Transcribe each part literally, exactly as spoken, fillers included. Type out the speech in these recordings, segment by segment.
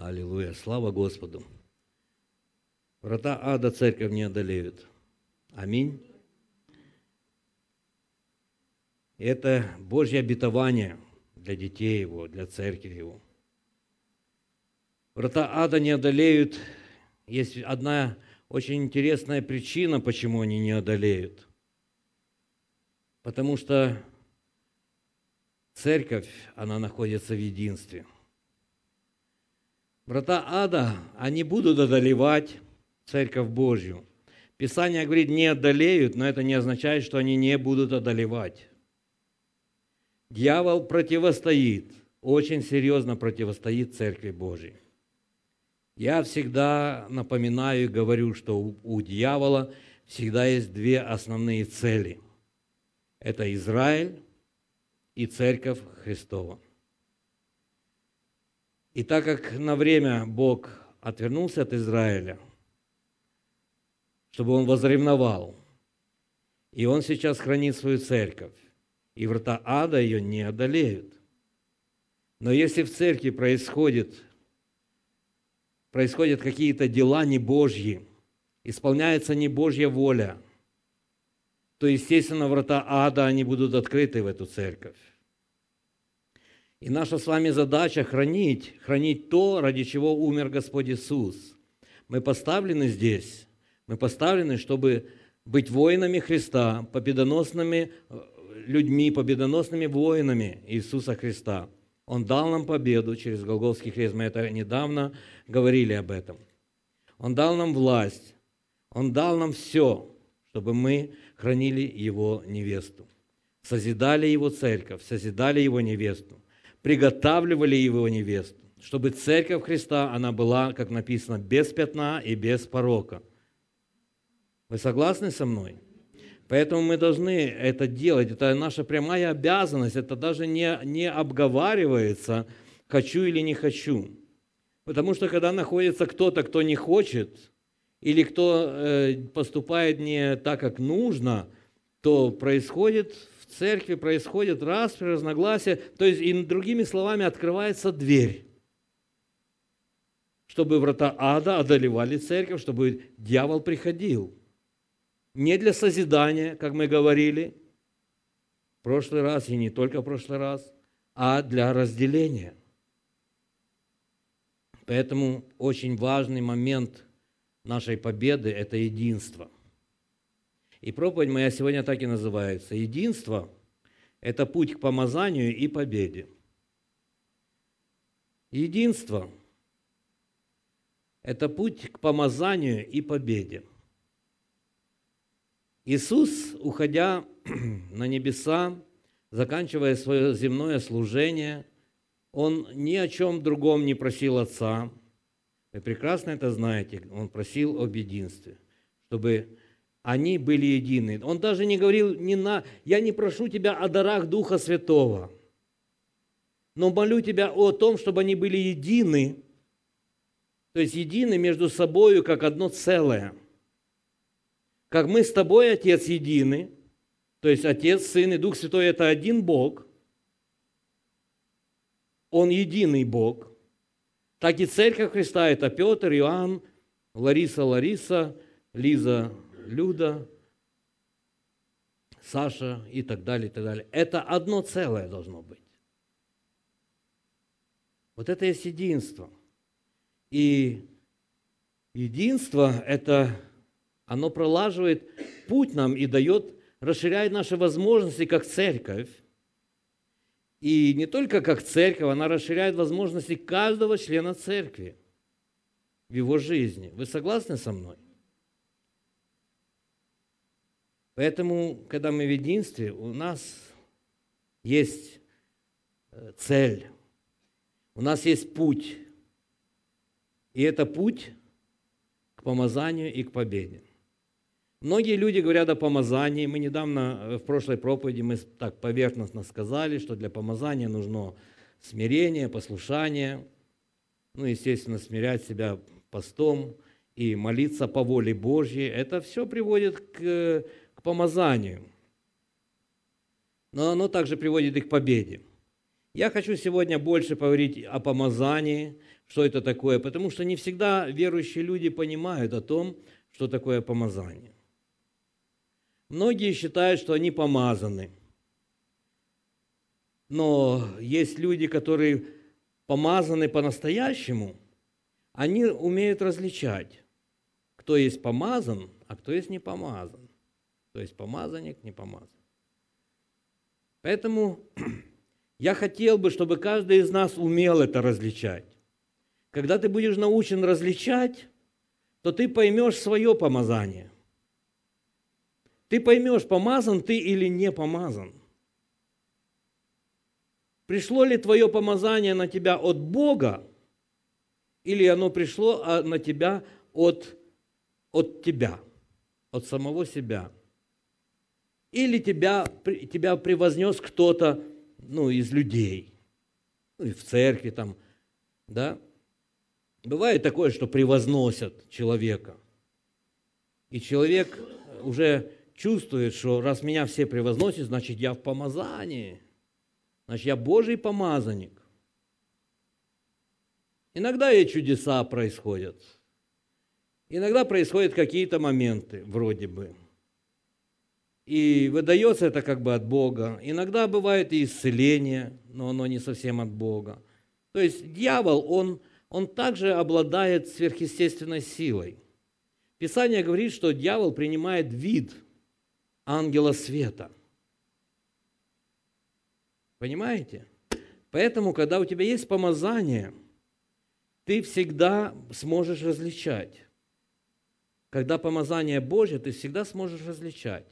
Аллилуйя, слава Господу. Врата ада церковь не одолеют. Аминь. Это Божье обетование для детей Его, для церкви Его. Врата ада не одолеют. Есть одна очень интересная причина, почему они не одолеют. Потому что церковь, она находится в единстве. Врата ада, они будут одолевать церковь Божью. Писание говорит, не одолеют, но это не означает, что они не будут одолевать. Дьявол противостоит, очень серьезно противостоит церкви Божьей. Я всегда напоминаю и говорю, что у, у дьявола всегда есть две основные цели. Это Израиль и Церковь Христова. И так как на время Бог отвернулся от Израиля, чтобы он возревновал, и он сейчас хранит свою церковь, и врата ада ее не одолеют. Но если в церкви происходит, происходят какие-то дела не Божьи, исполняется не Божья воля, то, естественно, врата ада, они будут открыты в эту церковь. И наша с вами задача хранить, хранить то, ради чего умер Господь Иисус. Мы поставлены здесь, мы поставлены, чтобы быть воинами Христа, победоносными людьми, победоносными воинами Иисуса Христа. Он дал нам победу через Голгофский крест, мы это недавно говорили об этом. Он дал нам власть, Он дал нам все, чтобы мы хранили Его невесту, созидали Его церковь, созидали Его невесту, приготавливали Его невесту, чтобы церковь Христа, она была, как написано, без пятна и без порока. Вы согласны со мной? Поэтому мы должны это делать. Это наша прямая обязанность. Это даже не, не обговаривается, хочу или не хочу. Потому что когда находится кто-то, кто не хочет, или кто э, поступает не так, как нужно, то происходит в церкви, происходит распри, разногласия. То есть, и другими словами, открывается дверь, чтобы врата ада одолевали церковь, чтобы дьявол приходил. Не для созидания, как мы говорили в прошлый раз, и не только в прошлый раз, а для разделения. Поэтому очень важный момент нашей победы – это единство. И проповедь моя сегодня так и называется. Единство – это путь к помазанию и победе. Единство – это путь к помазанию и победе. Иисус, уходя на небеса, заканчивая свое земное служение, Он ни о чем другом не просил Отца. Вы прекрасно это знаете. Он просил об единстве, чтобы они были едины. Он даже не говорил, не на, я не прошу тебя о дарах Духа Святого, но молю тебя о том, чтобы они были едины, то есть едины между собою, как одно целое. Как мы с тобой, Отец, едины, то есть Отец, Сын и Дух Святой – это один Бог, Он единый Бог, так и Церковь Христа – это Петр, Иоанн, Лариса, Лариса, Лиза, Люда, Саша и так далее, и так далее. Это одно целое должно быть. Вот это есть единство. И единство – это… Оно пролаживает путь нам и дает, расширяет наши возможности как церковь. И не только как церковь, она расширяет возможности каждого члена церкви в его жизни. Вы согласны со мной? Поэтому, когда мы в единстве, у нас есть цель, у нас есть путь. И это путь к помазанию и к победе. Многие люди говорят о помазании. Мы недавно, в прошлой проповеди, мы так поверхностно сказали, что для помазания нужно смирение, послушание, ну, естественно, смирять себя постом и молиться по воле Божьей. Это все приводит к, к помазанию. Но оно также приводит и к победе. Я хочу сегодня больше поговорить о помазании, что это такое, потому что не всегда верующие люди понимают о том, что такое помазание. Многие считают, что они помазаны. Но есть люди, которые помазаны по-настоящему, они умеют различать, кто есть помазан, а кто есть не помазан. То есть помазанник, не помазан. Поэтому я хотел бы, чтобы каждый из нас умел это различать. Когда ты будешь научен различать, то ты поймешь свое помазание. Ты поймешь, помазан ты или не помазан. Пришло ли твое помазание на тебя от Бога, или оно пришло на тебя от, от тебя, от самого себя? Или тебя, тебя превознес кто-то, ну, из людей, ну, и в церкви там, да? Бывает такое, что превозносят человека, и человек уже чувствует, что раз меня все превозносят, значит, я в помазании, значит, я Божий помазанник. Иногда и чудеса происходят, иногда происходят какие-то моменты, вроде бы, и выдается это как бы от Бога. Иногда бывает и исцеление, но оно не совсем от Бога. То есть дьявол, он, он также обладает сверхъестественной силой. Писание говорит, что дьявол принимает вид ангела света. Понимаете? Поэтому, когда у тебя есть помазание, ты всегда сможешь различать. Когда помазание Божье, ты всегда сможешь различать.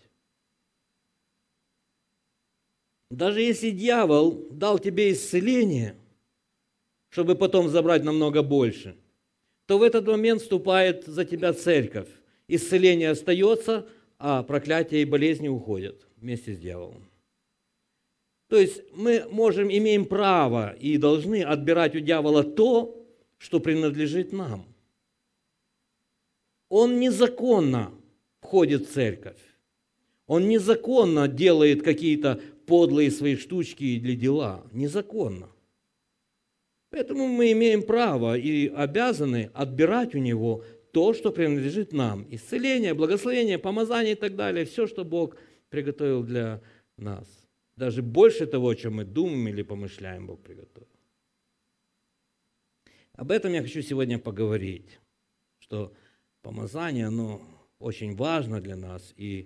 Даже если дьявол дал тебе исцеление, чтобы потом забрать намного больше, то в этот момент вступает за тебя церковь. Исцеление остается, а проклятие и болезни уходят вместе с дьяволом. То есть мы можем, имеем право и должны отбирать у дьявола то, что принадлежит нам. Он незаконно входит в церковь. Он незаконно делает какие-то подлые свои штучки или дела. Незаконно. Поэтому мы имеем право и обязаны отбирать у него то, что принадлежит нам. Исцеление, благословение, помазание и так далее. Все, что Бог приготовил для нас. Даже больше того, о чем мы думаем или помышляем, Бог приготовил. Об этом я хочу сегодня поговорить. Что помазание, оно очень важно для нас. И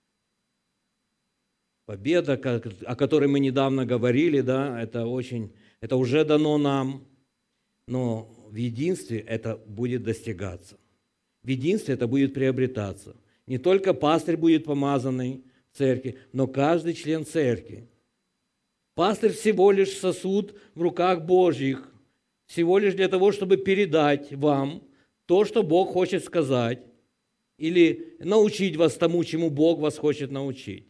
победа, о которой мы недавно говорили, да, это, очень, это уже дано нам, но в единстве это будет достигаться. В единстве это будет приобретаться. Не только пастырь будет помазанный в церкви, но каждый член церкви. Пастырь всего лишь сосуд в руках Божьих, всего лишь для того, чтобы передать вам то, что Бог хочет сказать, или научить вас тому, чему Бог вас хочет научить.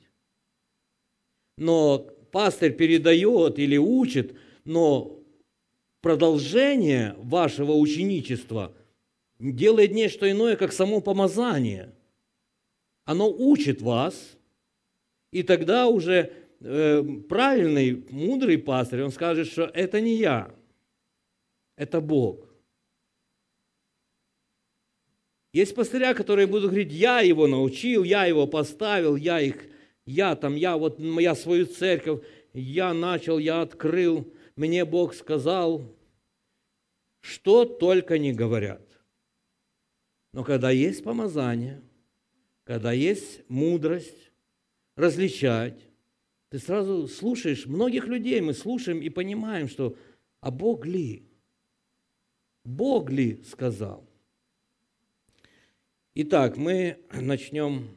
Но пастырь передает или учит, но продолжение вашего ученичества делает нечто иное, как само помазание. Оно учит вас, и тогда уже э, правильный, мудрый пастырь, он скажет, что это не я, это Бог. Есть пастыря, которые будут говорить, я его научил, я его поставил, я их... Я там, я вот, я свою церковь, я начал, я открыл, мне Бог сказал, что только не говорят. Но когда есть помазание, когда есть мудрость различать, ты сразу слушаешь, многих людей мы слушаем и понимаем, что, а Бог ли? Бог ли сказал? Итак, мы начнем...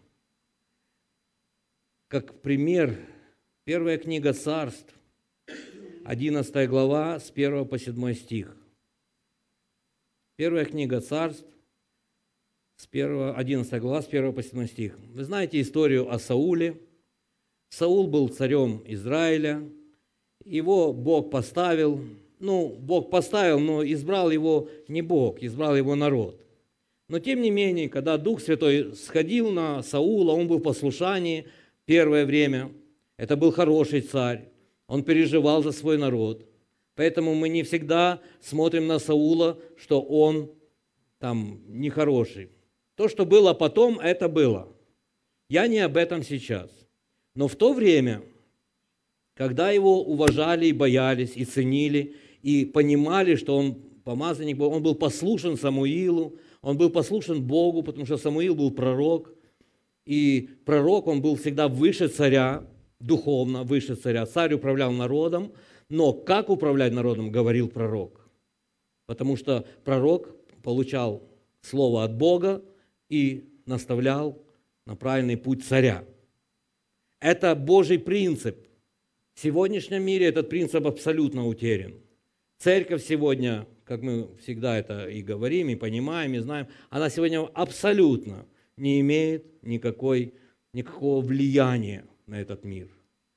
Как пример, первая книга Царств, одиннадцатая глава, с первого по седьмой стих. Первая книга Царств, с первого, одиннадцатая глава, с первого по седьмой стих. Вы знаете историю о Сауле. Саул был царем Израиля, его Бог поставил, ну, Бог поставил, но избрал его не Бог, избрал его народ. Но тем не менее, когда Дух Святой сходил на Саула, он был в послушании, первое время, это был хороший царь, он переживал за свой народ. Поэтому мы не всегда смотрим на Саула, что он там нехороший. То, что было потом, это было. Я не об этом сейчас. Но в то время, когда его уважали и боялись, и ценили, и понимали, что он помазанник был, он был послушен Самуилу, он был послушен Богу, потому что Самуил был пророк, и пророк, он был всегда выше царя, духовно выше царя. Царь управлял народом, но как управлять народом, говорил пророк. Потому что пророк получал слово от Бога и наставлял на правильный путь царя. Это Божий принцип. В сегодняшнем мире этот принцип абсолютно утерян. Церковь сегодня, как мы всегда это и говорим, и понимаем, и знаем, она сегодня абсолютно не имеет никакой, никакого влияния на этот мир.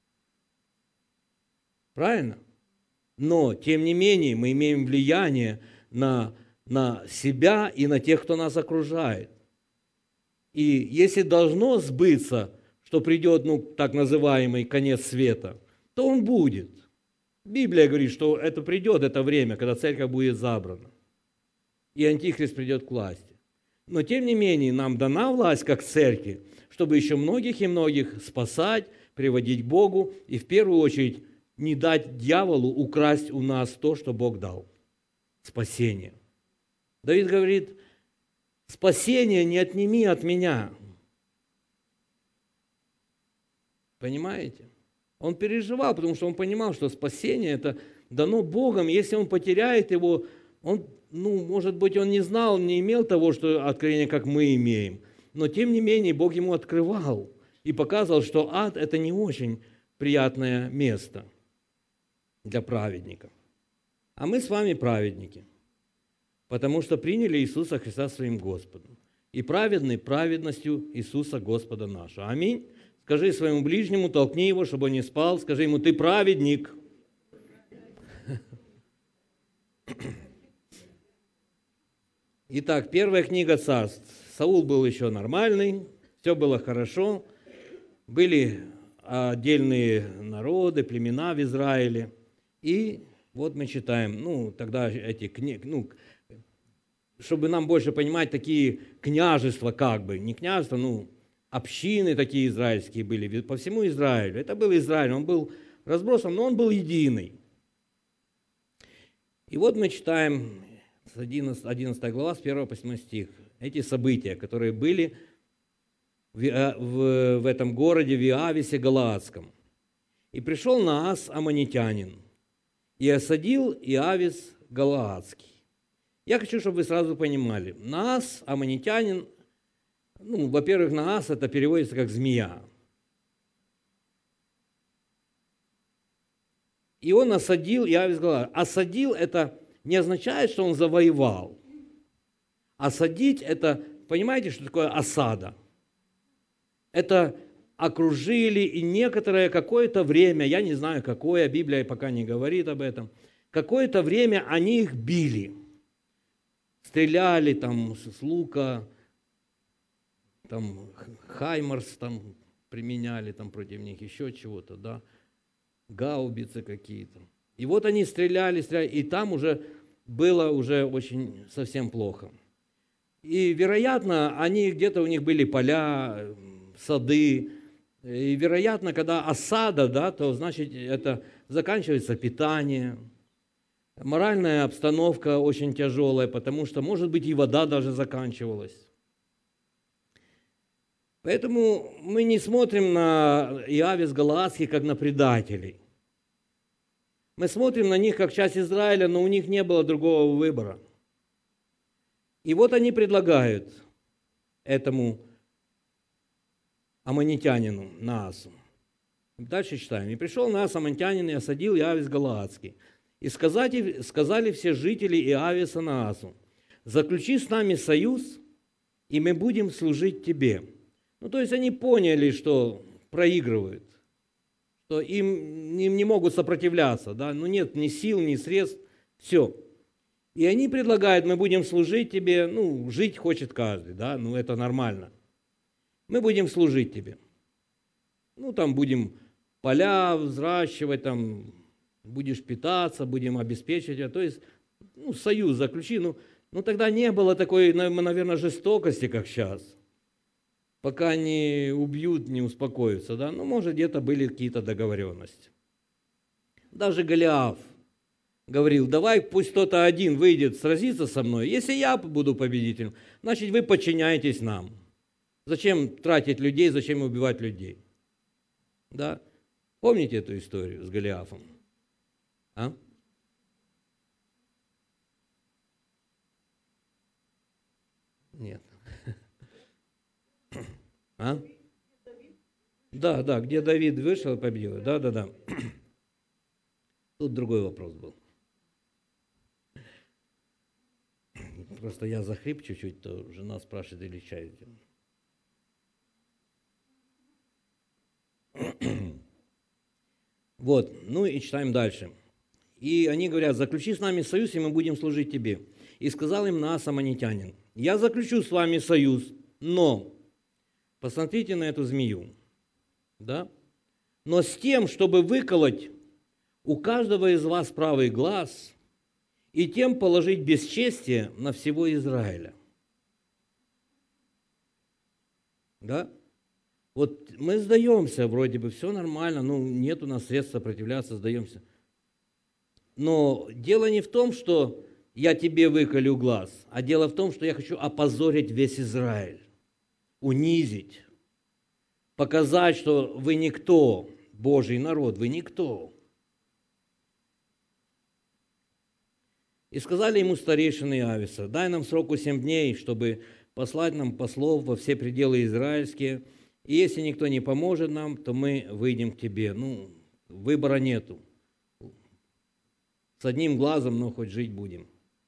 Правильно? Но, тем не менее, мы имеем влияние на, на себя и на тех, кто нас окружает. И если должно сбыться, что придет, ну, так называемый конец света, то он будет. Библия говорит, что это придет, это время, когда церковь будет забрана. И Антихрист придет к власти. Но, тем не менее, нам дана власть, как церкви, чтобы еще многих и многих спасать, приводить к Богу и, в первую очередь, не дать дьяволу украсть у нас то, что Бог дал. Спасение. Давид говорит, спасение не отними от меня. Понимаете? Он переживал, потому что он понимал, что спасение это дано Богом. Если он потеряет его, он, ну, может быть, он не знал, не имел того, что откровение, как мы имеем. Но, тем не менее, Бог ему открывал и показывал, что ад – это не очень приятное место для праведников. А мы с вами праведники, потому что приняли Иисуса Христа своим Господом. И праведны праведностью Иисуса Господа нашего. Аминь. Скажи своему ближнему, толкни его, чтобы он не спал. Скажи ему, ты праведник. Итак, первая книга Царств. Саул был еще нормальный, все было хорошо. Были отдельные народы, племена в Израиле. И вот мы читаем, ну, тогда эти книги, ну, чтобы нам больше понимать, такие княжества как бы, не княжества, ну, общины такие израильские были по всему Израилю. Это был Израиль, он был разбросан, но он был единый. И вот мы читаем с одиннадцатой глава, с первого по седьмой стих, эти события, которые были в, в, в этом городе, в Иависе Галаадском. «И пришел Наас, аммонитянин, и осадил Иавис Галаадский». Я хочу, чтобы вы сразу понимали. Наас, аммонитянин, ну, во-первых, Наас это переводится как змея. И он осадил Иавис Галаадский. Осадил это не означает, что он завоевал. Осадить это, понимаете, что такое осада? Это окружили, и некоторое какое-то время, я не знаю какое, Библия пока не говорит об этом, какое-то время они их били. Стреляли там с лука, там хаймарс там применяли там против них, еще чего-то, да, гаубицы какие-то. И вот они стреляли, стреляли, и там уже было уже очень совсем плохо. И, вероятно, они где-то у них были поля, сады, и, вероятно, когда осада, да, то, значит, это заканчивается питание, моральная обстановка очень тяжелая, потому что, может быть, и вода даже заканчивалась. Поэтому мы не смотрим на Иавис Галаадский как на предателей. Мы смотрим на них как часть Израиля, но у них не было другого выбора. И вот они предлагают этому аммонитянину Наасу. Дальше читаем. «И пришел Наас аммонитянин и осадил Иавис Галаадский. И сказали, сказали все жители Иависа Наасу: заключи с нами союз, и мы будем служить тебе». Ну, то есть они поняли, что проигрывают, что им, им не могут сопротивляться, да, ну нет ни сил, ни средств, все. И они предлагают: мы будем служить тебе, ну, жить хочет каждый, да, ну это нормально. Мы будем служить тебе. Ну, там будем поля взращивать, там, будешь питаться, будем обеспечивать тебя. То есть, ну, союз заключи. Ну, ну, тогда не было такой, наверное, жестокости, как сейчас. Пока не убьют, не успокоятся, да? Ну, может, где-то были какие-то договоренности. Даже Голиаф говорил: давай пусть кто-то один выйдет сразиться со мной. Если я буду победителем, значит, вы подчиняетесь нам. Зачем тратить людей, зачем убивать людей? Да? Помните эту историю с Голиафом? А? Нет. А? Да, да, где Давид вышел и победил. Да, да, да. Тут другой вопрос был. Просто я захрип чуть-чуть, то жена спрашивает, или чай сделать. Вот, ну и читаем дальше. И они говорят: заключи с нами союз, и мы будем служить тебе. И сказал им Наас Аммонитянин: я заключу с вами союз, но, посмотрите на эту змею, да? Но с тем, чтобы выколоть у каждого из вас правый глаз, и тем положить бесчестие на всего Израиля. Да? Вот мы сдаемся, вроде бы, все нормально, ну, нет у нас средств сопротивляться, сдаемся. Но дело не в том, что я тебе выколю глаз, а дело в том, что я хочу опозорить весь Израиль, унизить, показать, что вы никто, Божий народ, вы никто. И сказали ему старейшины Ависа: дай нам сроку семь дней, чтобы послать нам послов во все пределы израильские, и если никто не поможет нам, то мы выйдем к тебе. Ну, выбора нету. С одним глазом, но хоть жить будем.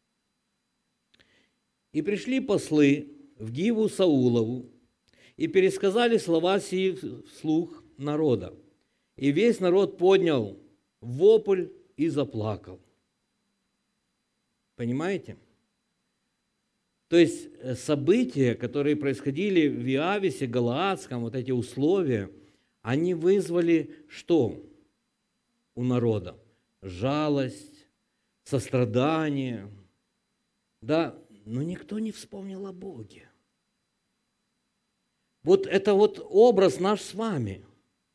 И пришли послы в Гиву Саулову, и пересказали слова сии вслух народа. И весь народ поднял вопль и заплакал. Понимаете? То есть события, которые происходили в Иависе, Галаадском, вот эти условия, они вызвали что у народа? Жалость, сострадание. Да, но никто не вспомнил о Боге. Вот это вот образ наш с вами.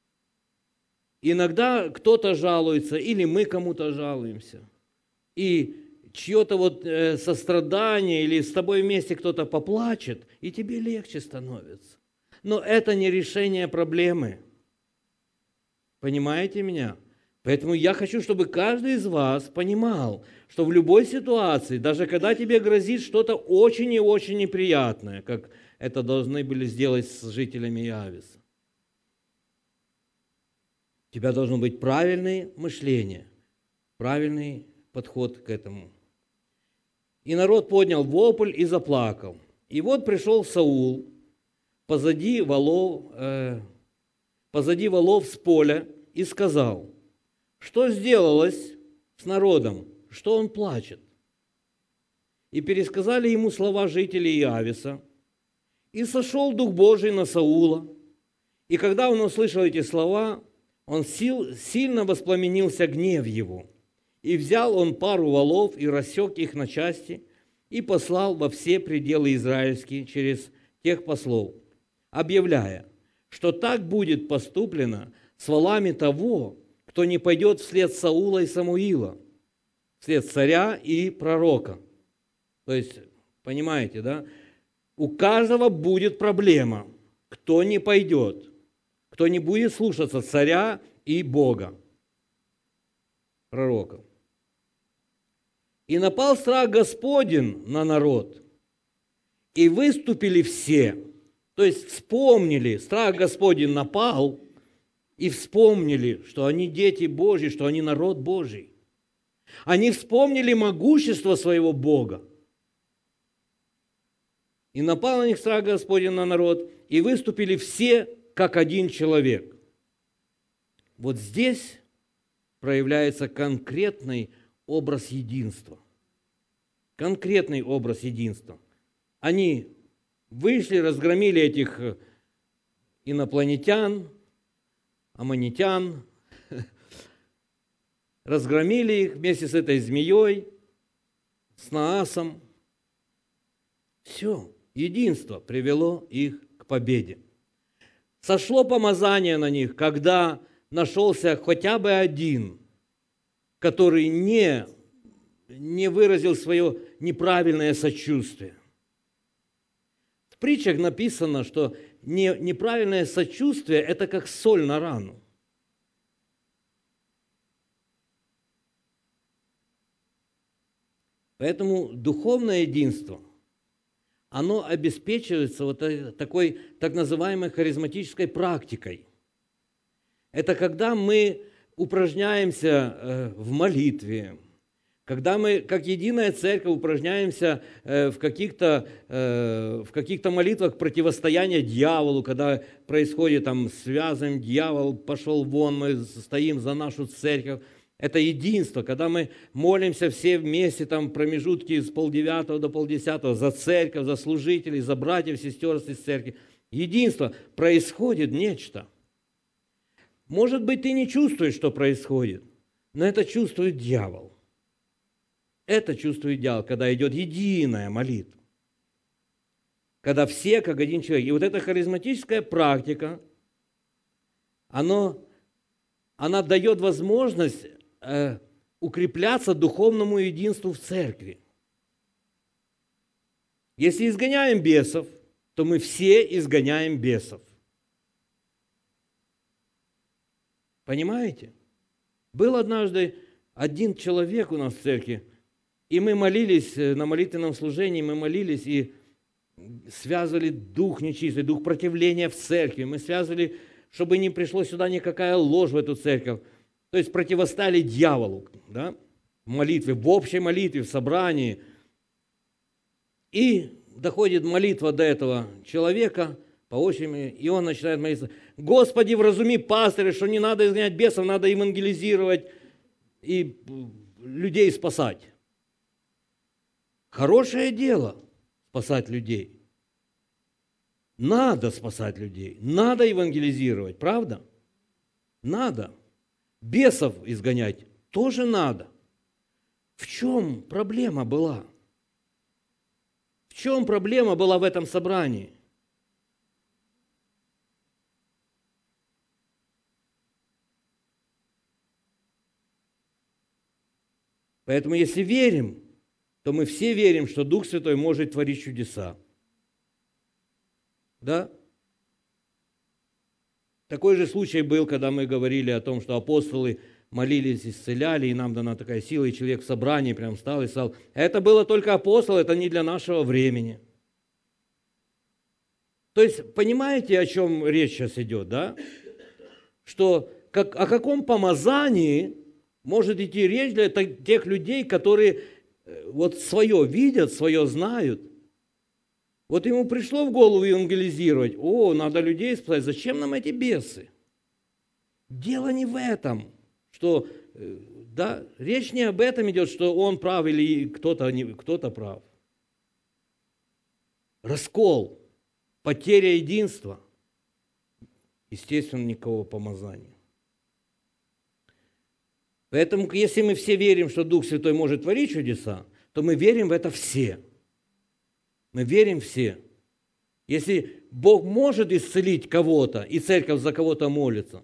Иногда кто-то жалуется, или мы кому-то жалуемся. И чье-то вот э, сострадание, или с тобой вместе кто-то поплачет, и тебе легче становится. Но это не решение проблемы. Понимаете меня? Поэтому я хочу, чтобы каждый из вас понимал, что в любой ситуации, даже когда тебе грозит что-то очень и очень неприятное, как это должны были сделать с жителями Иависа, у тебя должно быть правильное мышление, правильный подход к этому. И народ поднял вопль и заплакал. И вот пришел Саул позади волов, э, позади волов с поля и сказал: что сделалось с народом, что он плачет? И пересказали ему слова жителей Иависа. И сошел Дух Божий на Саула. И когда он услышал эти слова, он сил, сильно воспламенился гнев его. И взял он пару волов и рассек их на части, и послал во все пределы израильские через тех послов, объявляя, что так будет поступлено с волами того, кто не пойдет вслед Саула и Самуила, вслед царя и пророка. То есть, понимаете, да? У каждого будет проблема, кто не пойдет, кто не будет слушаться царя и Бога, пророков. И напал страх Господень на народ, и выступили все. То есть вспомнили, страх Господень напал, и вспомнили, что они дети Божьи, что они народ Божий. Они вспомнили могущество своего Бога. И напал на них страх Господень на народ, и выступили все, как один человек. Вот здесь проявляется конкретный образ единства. Конкретный образ единства. Они вышли, разгромили этих инопланетян, аммонитян, разгромили их вместе с этой змеей, с Наасом. Все, единство привело их к победе. Сошло помазание на них, когда нашелся хотя бы один, который не, не выразил свое неправильное сочувствие. В притчах написано, что не, неправильное сочувствие – это как соль на рану. Поэтому духовное единство, оно обеспечивается вот такой так называемой харизматической практикой. Это когда мы упражняемся в молитве, когда мы, как единая церковь, упражняемся в каких-то, в каких-то молитвах противостояния дьяволу, когда происходит там связываем, дьявол пошел вон, мы стоим за нашу церковь. Это единство, когда мы молимся все вместе, там промежутки с полдевятого до полдесятого за церковь, за служителей, за братьев, сестер из церкви. Единство. Происходит нечто. Может быть, ты не чувствуешь, что происходит, но это чувствует дьявол. Это чувствует дьявол, когда идет единая молитва. Когда все как один человек. И вот эта харизматическая практика, оно, она дает возможность э, укрепляться духовному единству в церкви. Если изгоняем бесов, то мы все изгоняем бесов. Понимаете? Был однажды один человек у нас в церкви, и мы молились на молитвенном служении, мы молились и связывали дух нечистый, дух противления в церкви. Мы связывали, чтобы не пришло сюда никакая ложь в эту церковь. То есть противостояли дьяволу, да? В молитве, в общей молитве, в собрании. И доходит молитва до этого человека по очереди, и он начинает молиться: «Господи, вразуми пастыря, что не надо изгонять бесов, надо евангелизировать и людей спасать». Хорошее дело спасать людей. Надо спасать людей, надо евангелизировать, правда? Надо. Бесов изгонять тоже надо. В чем проблема была? В чем проблема была в этом собрании? Поэтому если верим, то мы все верим, что Дух Святой может творить чудеса. Да? Такой же случай был, когда мы говорили о том, что апостолы молились, исцеляли, и нам дана такая сила, и человек в собрании прям встал и сказал: это было только апостолы, это не для нашего времени. То есть, понимаете, о чем речь сейчас идет, да? Что как, о каком помазании может идти речь для тех людей, которые вот свое видят, свое знают. Вот ему пришло в голову евангелизировать: о, надо людей спасать, зачем нам эти бесы? Дело не в этом, что, да, речь не об этом идет, что он прав или кто-то, кто-то прав. Раскол, потеря единства, естественно, никакого помазания. Поэтому, если мы все верим, что Дух Святой может творить чудеса, то мы верим в это все. Мы верим все. Если Бог может исцелить кого-то, и церковь за кого-то молится,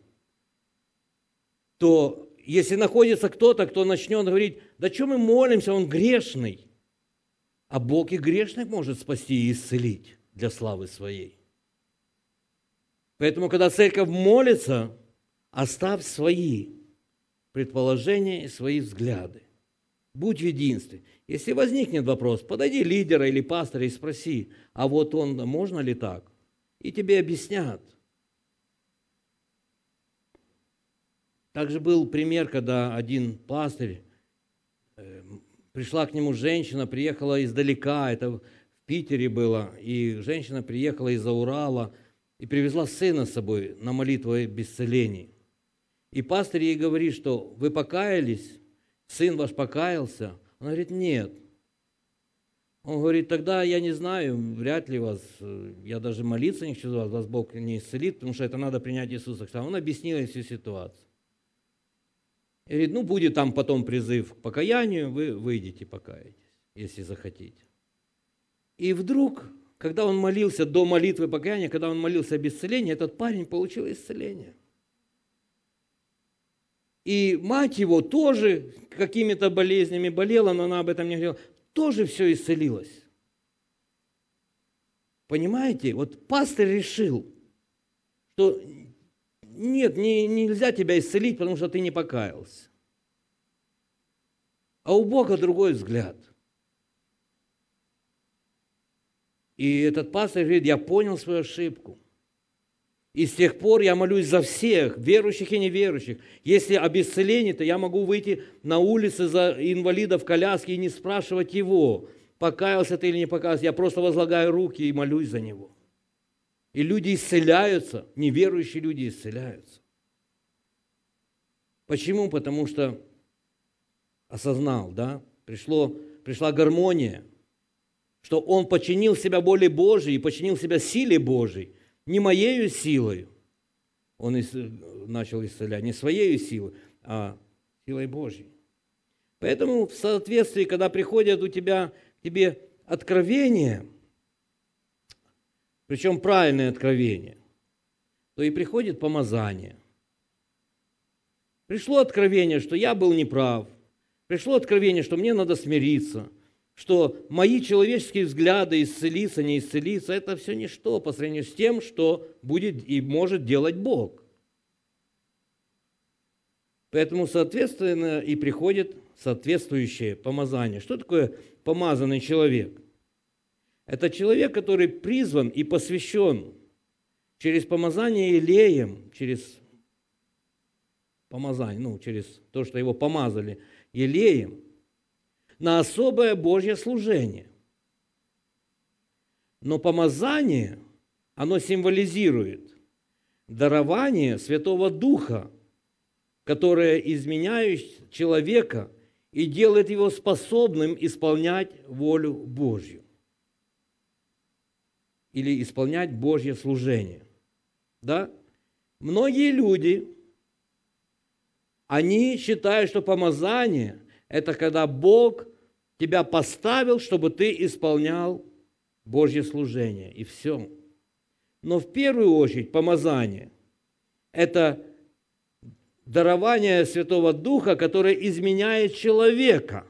то если находится кто-то, кто начнет говорить: да что мы молимся, он грешный, а Бог и грешных может спасти и исцелить для славы своей. Поэтому, когда церковь молится, оставь свои предположения и свои взгляды. Будь в единстве. Если возникнет вопрос, подойди лидера или пастора и спроси: а вот он, можно ли так? И тебе объяснят. Также был пример, когда один пастырь, пришла к нему женщина, приехала издалека, это в Питере было, и женщина приехала из-за Урала и привезла сына с собой на молитву об исцелении. И пастырь ей говорит, что вы покаялись, сын ваш покаялся. Она говорит: нет. Он говорит: тогда я не знаю, вряд ли вас, я даже молиться не хочу за вас, вас Бог не исцелит, потому что это надо принять Иисуса Христа. Он объяснил ей всю ситуацию. И говорит, ну, будет там потом призыв к покаянию, вы выйдете, покаетесь, если захотите. И вдруг, когда он молился до молитвы покаяния, когда он молился об исцелении, этот парень получил исцеление. И мать его тоже какими-то болезнями болела, но она об этом не говорила, тоже все исцелилось. Понимаете? Вот пастырь решил, что нет, не, нельзя тебя исцелить, потому что ты не покаялся. А у Бога другой взгляд. И этот пастырь говорит, я понял свою ошибку. И с тех пор я молюсь за всех, верующих и неверующих. Если об исцелении, то я могу выйти на улицы за инвалида в коляске и не спрашивать его, покаялся ты или не покаялся. Я просто возлагаю руки и молюсь за него. И люди исцеляются, неверующие люди исцеляются. Почему? Потому что осознал, да, пришло, пришла гармония, что он подчинил себя воле Божией и подчинил себя силе Божией, не моею силой. Он начал исцелять, не своей силой, а силой Божьей. Поэтому в соответствии, когда приходят у тебя к тебе откровения, причем правильные откровения, то и приходит помазание. Пришло откровение, что я был неправ. Пришло откровение, что мне надо смириться, что мои человеческие взгляды исцелиться, не исцелиться, это все ничто по сравнению с тем, что будет и может делать Бог. Поэтому, соответственно, и приходит соответствующее помазание. Что такое помазанный человек? Это человек, который призван и посвящен через помазание елеем, через помазание, ну, через то, что его помазали елеем, на особое Божье служение. Но помазание, оно символизирует дарование Святого Духа, которое изменяет человека и делает его способным исполнять волю Божью или исполнять Божье служение. Да? Многие люди, они считают, что помазание – это когда Бог тебя поставил, чтобы ты исполнял Божье служение, и все. Но в первую очередь помазание – это дарование Святого Духа, которое изменяет человека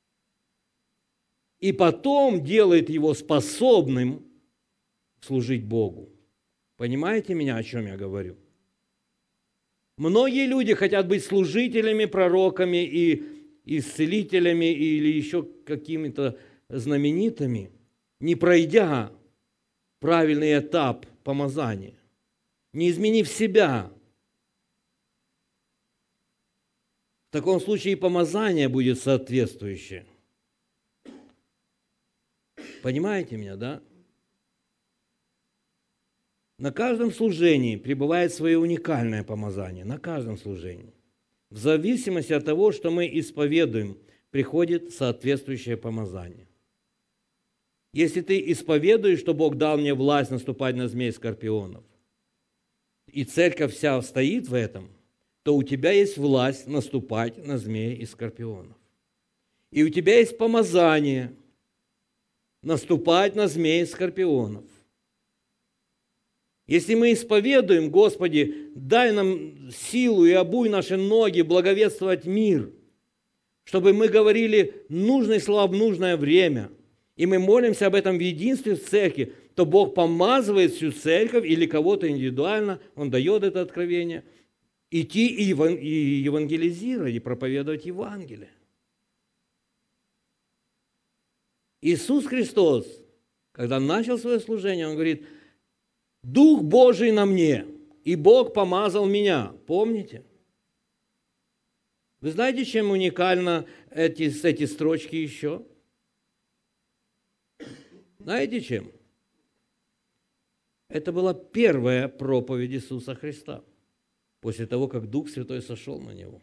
и потом делает его способным служить Богу. Понимаете меня, о чем я говорю? Многие люди хотят быть служителями, пророками и исцелителями или еще какими-то знаменитыми, не пройдя правильный этап помазания, не изменив себя. В таком случае и помазание будет соответствующее. Понимаете меня, да? На каждом служении пребывает свое уникальное помазание, на каждом служении. В зависимости от того, что мы исповедуем, приходит соответствующее помазание. Если ты исповедуешь, что Бог дал мне власть наступать на змей и скорпионов, и церковь вся стоит в этом, то у тебя есть власть наступать на змей и скорпионов. И у тебя есть помазание наступать на змей и скорпионов. Если мы исповедуем, Господи, дай нам силу и обуй наши ноги благовествовать мир, чтобы мы говорили нужные слова в нужное время, и мы молимся об этом в единстве в церкви, то Бог помазывает всю церковь или кого-то индивидуально, Он дает это откровение, идти и евангелизировать, и проповедовать Евангелие. Иисус Христос, когда начал свое служение, Он говорит: Дух Божий на мне, и Бог помазал меня. Помните? Вы знаете, чем уникально эти, эти строчки еще? Знаете чем? Это была первая проповедь Иисуса Христа, после того, как Дух Святой сошел на Него.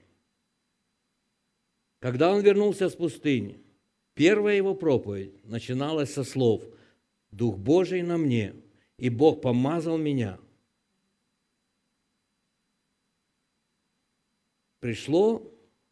Когда Он вернулся с пустыни, первая Его проповедь начиналась со слов: «Дух Божий на мне, и Бог помазал меня». Пришло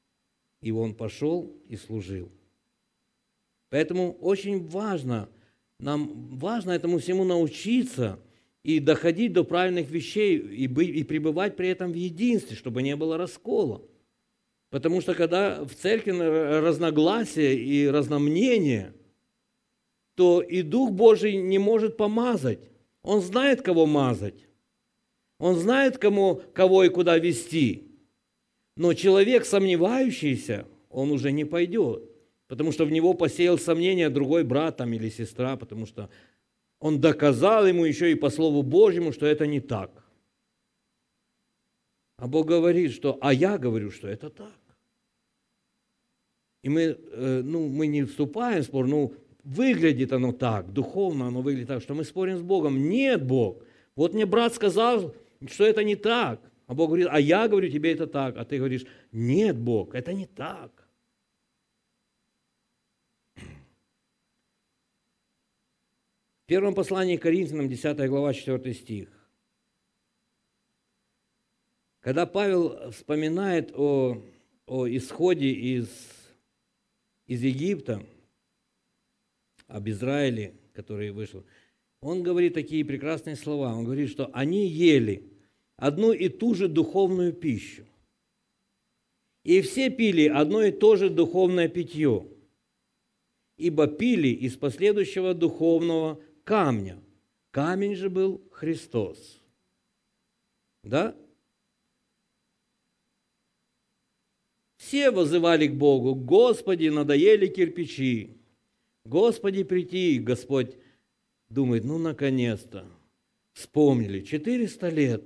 и он пошел и служил. Поэтому очень важно, нам важно этому всему научиться и доходить до правильных вещей, и, быть, и пребывать при этом в единстве, чтобы не было раскола. Потому что когда в церкви разногласия и разномнение, то и Дух Божий не может помазать. Он знает, кого мазать. Он знает, кому, кого и куда вести. Но человек сомневающийся, он уже не пойдет, потому что в него посеял сомнение другой брат там, или сестра, потому что он доказал ему еще и по Слову Божьему, что это не так. А Бог говорит, что, а я говорю, что это так. И мы, ну, мы не вступаем в спор, ну, выглядит оно так, духовно оно выглядит так, что мы спорим с Богом. Нет, Бог, вот мне брат сказал, что это не так. А Бог говорит, а я говорю тебе это так. А ты говоришь, нет, Бог, это не так. В первом послании к Коринфянам, десятая глава, четвёртый стих. Когда Павел вспоминает о, о исходе из, из Египта, об Израиле, который вышел, он говорит такие прекрасные слова. Он говорит, что они ели одну и ту же духовную пищу. И все пили одно и то же духовное питье, ибо пили из последующего духовного камня. Камень же был Христос. Да? Все воззывали к Богу, Господи, надоели кирпичи. Господи, приди. Господь думает, ну, наконец-то. Вспомнили. четыреста лет.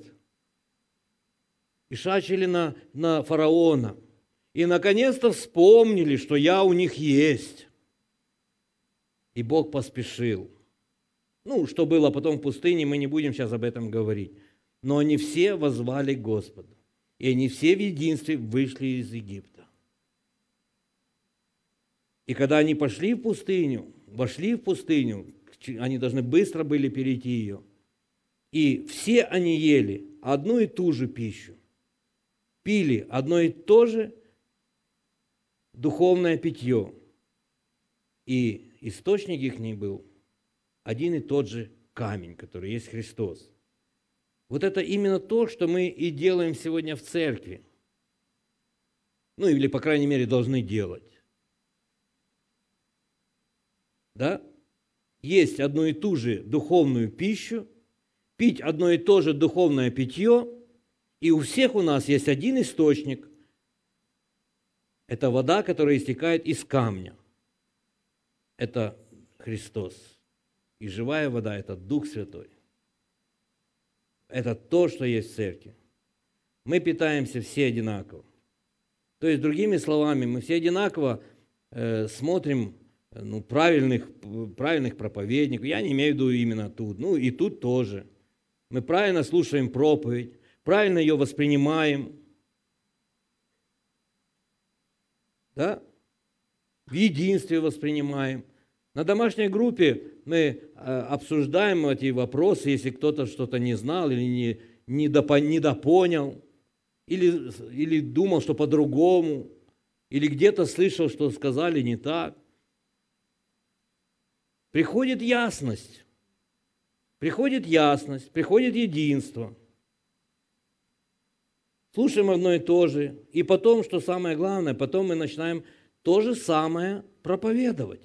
И шачили на, на фараона. И, наконец-то, вспомнили, что я у них есть. И Бог поспешил. Ну, что было потом в пустыне, мы не будем сейчас об этом говорить. Но они все воззвали к Господу. И они все в единстве вышли из Египта. И когда они пошли в пустыню, вошли в пустыню, они должны быстро были перейти ее. И все они ели одну и ту же пищу. Пили одно и то же духовное питье. И источник их не был один и тот же камень, который есть Христос. Вот это именно то, что мы и делаем сегодня в церкви. Ну, или, по крайней мере, должны делать. Да? Есть одну и ту же духовную пищу, пить одно и то же духовное питье, и у всех у нас есть один источник. Это вода, которая истекает из камня. Это Христос. И живая вода – это Дух Святой. Это то, что есть в церкви. Мы питаемся все одинаково. То есть, другими словами, мы все одинаково э, смотрим ну, правильных, правильных проповедников. Я не имею в виду именно тут. Ну, и тут тоже. Мы правильно слушаем проповедь, правильно ее воспринимаем. Да? В единстве воспринимаем. На домашней группе мы обсуждаем эти вопросы, если кто-то что-то не знал или не, не, допо, недопонял, или, или думал, что по-другому, или где-то слышал, что сказали не так. Приходит ясность, приходит ясность, приходит единство. Слушаем одно и то же, и потом, что самое главное, потом мы начинаем то же самое проповедовать.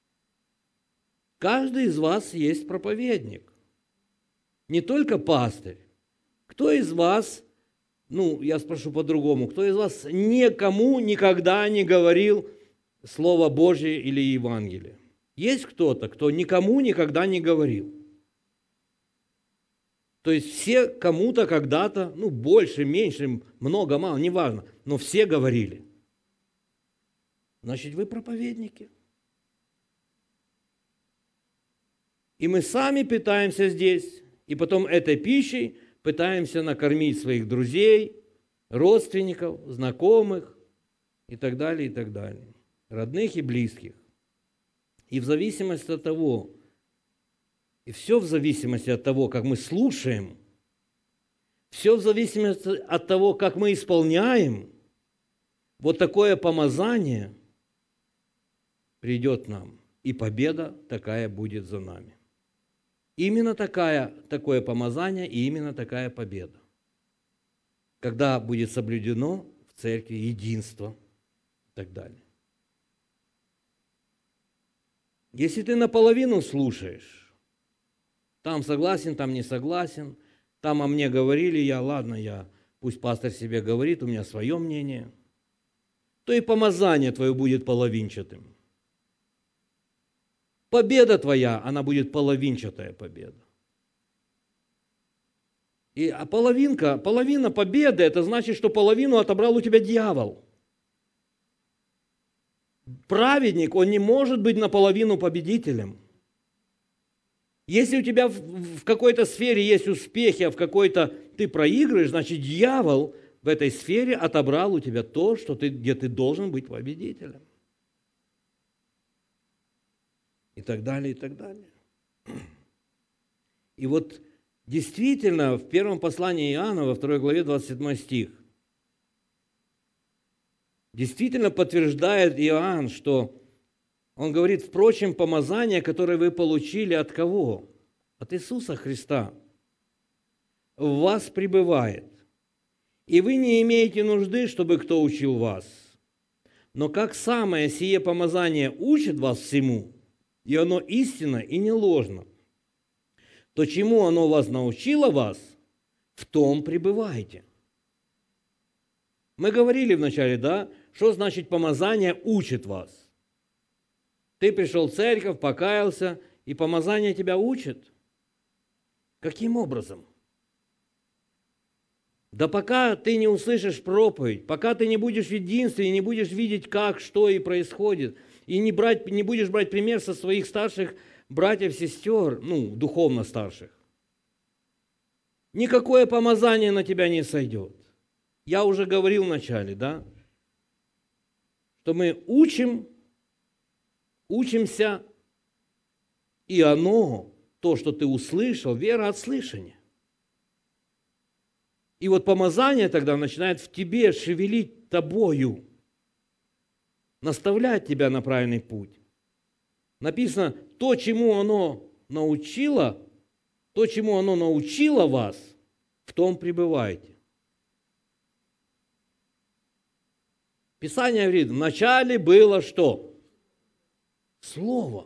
Каждый из вас есть проповедник, не только пастырь. Кто из вас, ну, я спрошу по-другому, кто из вас никому никогда не говорил Слово Божье или Евангелие? Есть кто-то, кто никому никогда не говорил? То есть все кому-то когда-то, ну, больше, меньше, много, мало, неважно, но все говорили. Значит, вы проповедники. И мы сами питаемся здесь, и потом этой пищей пытаемся накормить своих друзей, родственников, знакомых и так далее, и так далее. Родных и близких. И в зависимости от того, и все в зависимости от того, как мы слушаем, все в зависимости от того, как мы исполняем, вот такое помазание придет к нам, и победа такая будет за нами. Именно такая, такое помазание и именно такая победа. Когда будет соблюдено в церкви единство и так далее. Если ты наполовину слушаешь, там согласен, там не согласен, там о мне говорили, я, ладно, я, пусть пастор себе говорит, у меня свое мнение, то и помазание твое будет половинчатым. Победа твоя, она будет половинчатая победа. И а половинка, половина победы, это значит, что половину отобрал у тебя дьявол. Праведник, он не может быть наполовину победителем. Если у тебя в, в какой-то сфере есть успехи, а в какой-то ты проигрываешь, значит, дьявол в этой сфере отобрал у тебя то, что ты, где ты должен быть победителем. И так далее, и так далее. И вот действительно в первом послании Иоанна, во второй главе, двадцать седьмой стих, действительно подтверждает Иоанн, что он говорит, впрочем, помазание, которое вы получили от кого? От Иисуса Христа. В вас пребывает. И вы не имеете нужды, чтобы кто учил вас. Но как самое сие помазание учит вас всему, и оно истинно и не ложно, то чему оно вас научило вас, в том пребывайте. Мы говорили вначале, да, что значит помазание учит вас. Ты пришел в церковь, покаялся, и помазание тебя учит. Каким образом? Да пока ты не услышишь проповедь, пока ты не будешь в единстве, и не будешь видеть, как, что и происходит, и не, брать, не будешь брать пример со своих старших братьев, сестер, ну, духовно старших, никакое помазание на тебя не сойдет. Я уже говорил вначале, да, что мы учим, учимся, и оно, то, что ты услышал, вера от слышания. И вот помазание тогда начинает в тебе шевелить тобою, наставлять тебя на правильный путь. Написано, то, чему оно научило, то, чему оно научило вас, в том пребывайте. Писание говорит, вначале было что? Слово.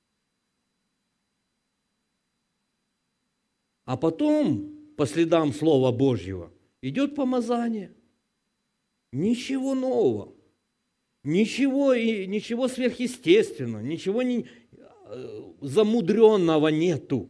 А потом, по следам Слова Божьего, идет помазание. Ничего нового. Ничего, ничего сверхъестественного, ничего не, замудренного нету.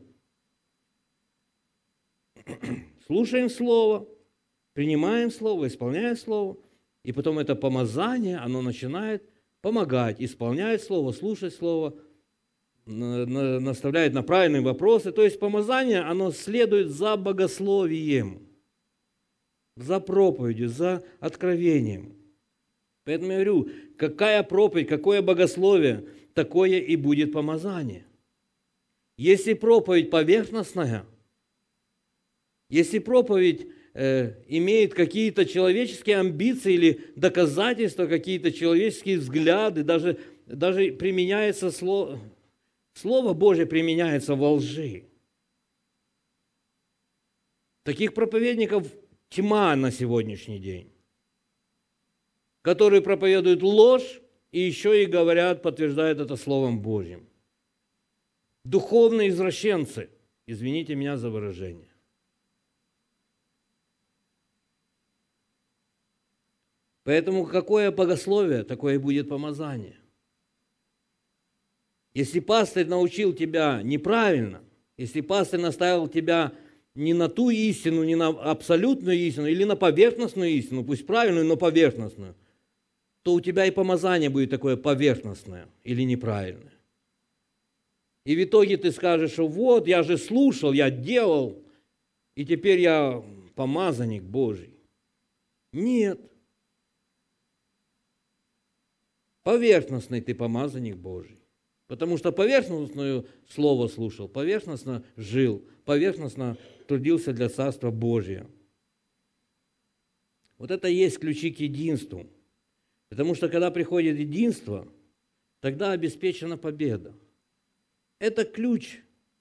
Слушаем Слово, принимаем Слово, исполняем Слово, и потом это помазание, оно начинает помогать, исполнять Слово, слушать Слово, наставляет на правильные вопросы. То есть помазание, оно следует за богословием, за проповедью, за откровением. Поэтому я говорю, какая проповедь, какое богословие, такое и будет помазание. Если проповедь поверхностная, если проповедь э, имеет какие-то человеческие амбиции или доказательства, какие-то человеческие взгляды, даже, даже применяется слово, Слово Божье применяется во лжи. Таких проповедников тьма на сегодняшний день, которые проповедуют ложь и еще и говорят, подтверждают это Словом Божьим. Духовные извращенцы, извините меня за выражение. Поэтому какое богословие, такое и будет помазание. Если пастырь научил тебя неправильно, если пастырь наставил тебя не на ту истину, не на абсолютную истину, или на поверхностную истину, пусть правильную, но поверхностную, то у тебя и помазание будет такое поверхностное или неправильное. И в итоге ты скажешь, что вот, я же слушал, я делал, и теперь я помазанник Божий. Нет. Поверхностный ты помазанник Божий. Потому что поверхностное слово слушал, поверхностно жил, поверхностно трудился для Царства Божия. Вот это и есть ключи к единству. Потому что когда приходит единство, тогда обеспечена победа. Это ключ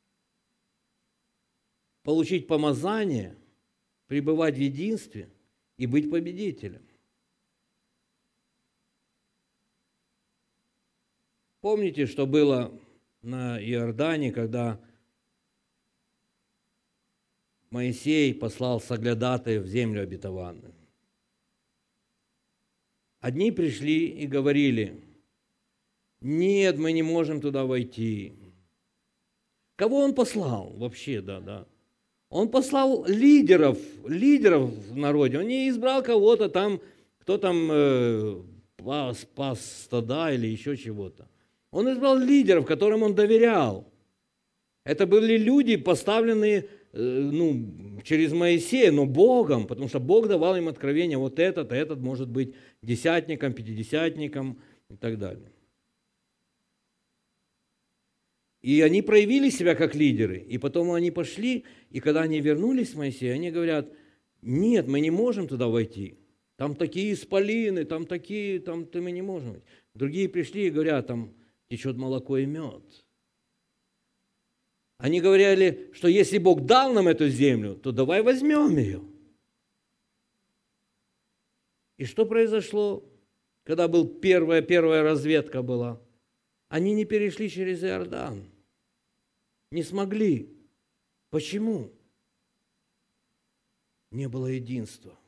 получить помазание, пребывать в единстве и быть победителем. Помните, что было на Иордане, когда Моисей послал соглядатаев в землю обетованную? Одни пришли и говорили: нет, мы не можем туда войти. Кого он послал вообще, да, да? Он послал лидеров, лидеров в народе. Он не избрал кого-то там, кто там э, пас, пас стада или еще чего-то. Он избрал лидеров, которым он доверял. Это были люди, поставленные э, ну, через Моисея, но Богом, потому что Бог давал им откровение: вот этот, а этот может быть десятником, пятидесятником и так далее. И они проявили себя как лидеры, и потом они пошли, и когда они вернулись с Моисеем, они говорят: нет, мы не можем туда войти. Там такие исполины, там такие, там мы не можем войти. Другие пришли и говорят: там течет молоко и мед. Они говорили, что если Бог дал нам эту землю, то давай возьмем ее. И что произошло, когда был первая, первая разведка была? Они не перешли через Иордан. Не смогли. Почему? Не было единства.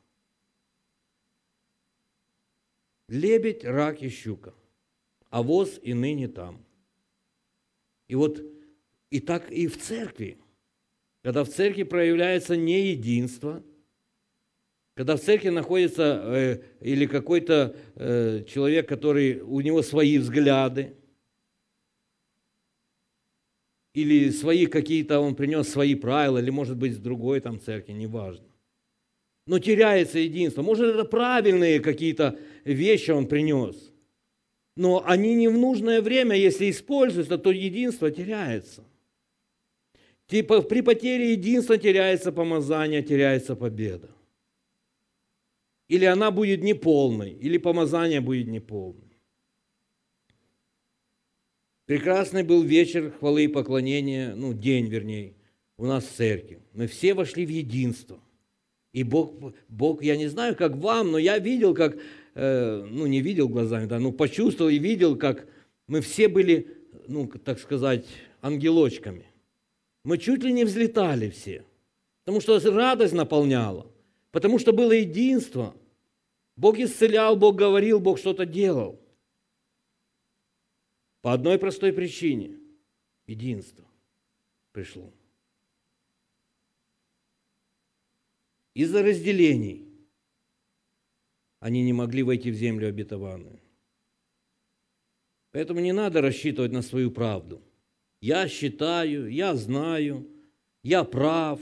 Лебедь, рак и щука. А воз и ныне там. И вот и так и в церкви. Когда в церкви проявляется неединство, когда в церкви находится э, или какой-то э, человек, который, у него свои взгляды, или свои какие-то, он принес свои правила, или, может быть, с другой там церкви, неважно. Но теряется единство. Может, это правильные какие-то вещи он принес, но они не в нужное время, если используются, то единство теряется. Типа при потере единства теряется помазание, теряется победа. Или она будет неполной, или помазание будет неполным. Прекрасный был вечер хвалы и поклонения, ну, день, вернее, у нас в церкви. Мы все вошли в единство. И Бог, Бог, я не знаю, как вам, но я видел, как, э, ну, не видел глазами, да, но почувствовал и видел, как мы все были, ну, так сказать, ангелочками. Мы чуть ли не взлетали все, потому что радость наполняла, потому что было единство. Бог исцелял, Бог говорил, Бог что-то делал. По одной простой причине – единство пришло. Из-за разделений они не могли войти в землю обетованную. Поэтому не надо рассчитывать на свою правду. Я считаю, я знаю, я прав.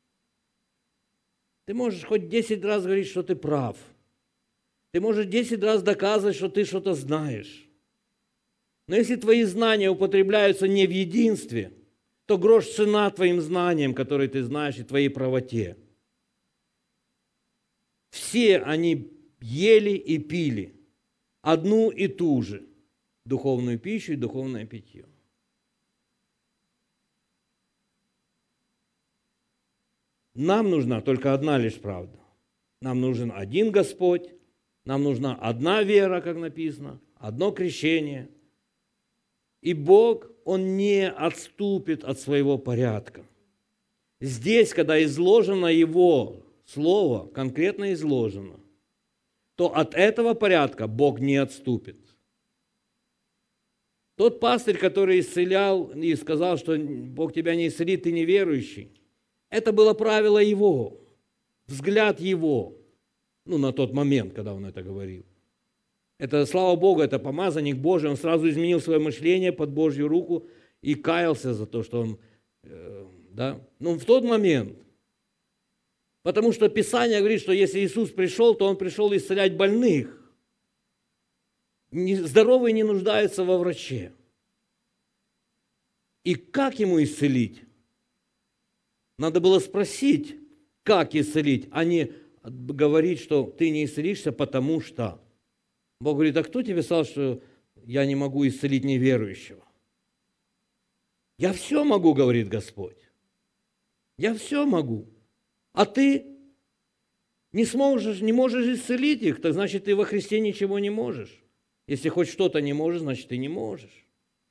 Ты можешь хоть десять раз говорить, что ты прав. Ты можешь десять раз доказывать, что ты что-то знаешь. Но если твои знания употребляются не в единстве, то грош цена твоим знаниям, которые ты знаешь, и твоей правоте. Все они ели и пили одну и ту же духовную пищу и духовное питье. Нам нужна только одна лишь правда. Нам нужен один Господь, нам нужна одна вера, как написано, одно крещение. И Бог, Он не отступит от своего порядка. Здесь, когда изложено Его Слово, конкретно изложено, то от этого порядка Бог не отступит. Тот пастырь, который исцелял и сказал, что Бог тебя не исцелит, ты неверующий, это было правило Его, взгляд Его, ну, на тот момент, когда Он это говорил. Это, слава Богу, это помазанник Божий, он сразу изменил свое мышление под Божью руку и каялся за то, что он, э, да, ну, в тот момент. Потому что Писание говорит, что если Иисус пришел, то Он пришел исцелять больных. Здоровые не нуждаются во враче. И как Ему исцелить? Надо было спросить, как исцелить, а не говорить, что ты не исцелишься, потому что... Бог говорит, а кто тебе сказал, что я не могу исцелить неверующего? Я все могу, говорит Господь. Я все могу. А ты не сможешь, не можешь исцелить их, так значит, ты во Христе ничего не можешь. Если хоть что-то не можешь, значит, ты не можешь.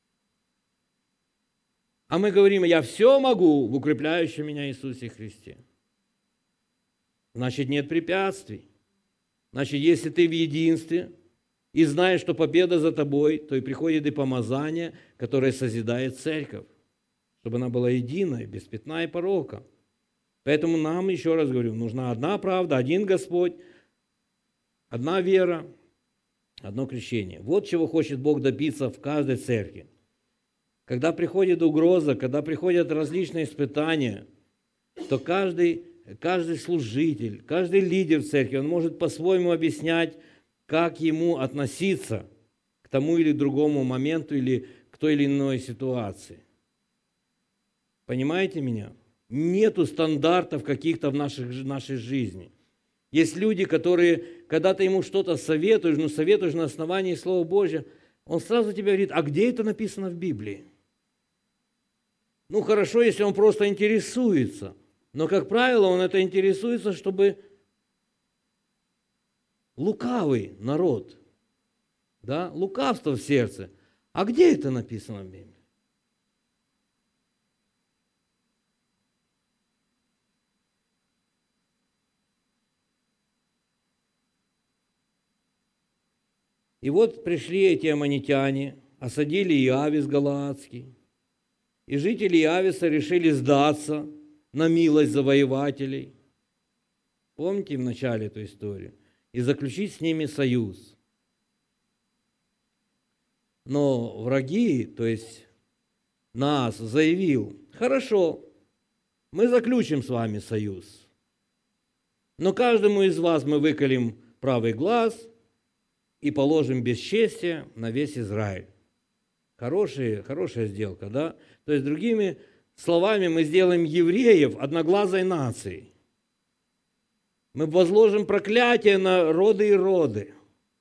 А мы говорим, я все могу в укрепляющем меня Иисусе Христе. Значит, нет препятствий. Значит, если ты в единстве и знаешь, что победа за тобой, то и приходит и помазание, которое созидает церковь, чтобы она была единой, без пятна и порока. Поэтому нам, еще раз говорю, нужна одна правда, один Господь, одна вера, одно крещение. Вот чего хочет Бог добиться в каждой церкви. Когда приходит угроза, когда приходят различные испытания, то каждый, каждый служитель, каждый лидер в церкви, он может по-своему объяснять, как ему относиться к тому или другому моменту или к той или иной ситуации. Понимаете меня? Нету стандартов каких-то в наших, нашей жизни. Есть люди, которые, когда ты ему что-то советуешь, ну советуешь на основании Слова Божьего, он сразу тебе говорит, а где это написано в Библии? Ну, хорошо, если он просто интересуется. Но, как правило, он это интересуется, чтобы лукавый народ, да, лукавство в сердце. А где это написано в Библии? И вот пришли эти аммонитяне, осадили Иавис Галаадский. И жители Иависа решили сдаться на милость завоевателей. Помните в начале эту историю? И заключить с ними союз. Но враги, то есть нас, заявил, хорошо, мы заключим с вами союз. Но каждому из вас мы выколем правый глаз и положим бесчестие на весь Израиль. Хорошая, хорошая сделка, да? То есть, другими словами, мы сделаем евреев одноглазой нацией. Мы возложим проклятие на роды и роды.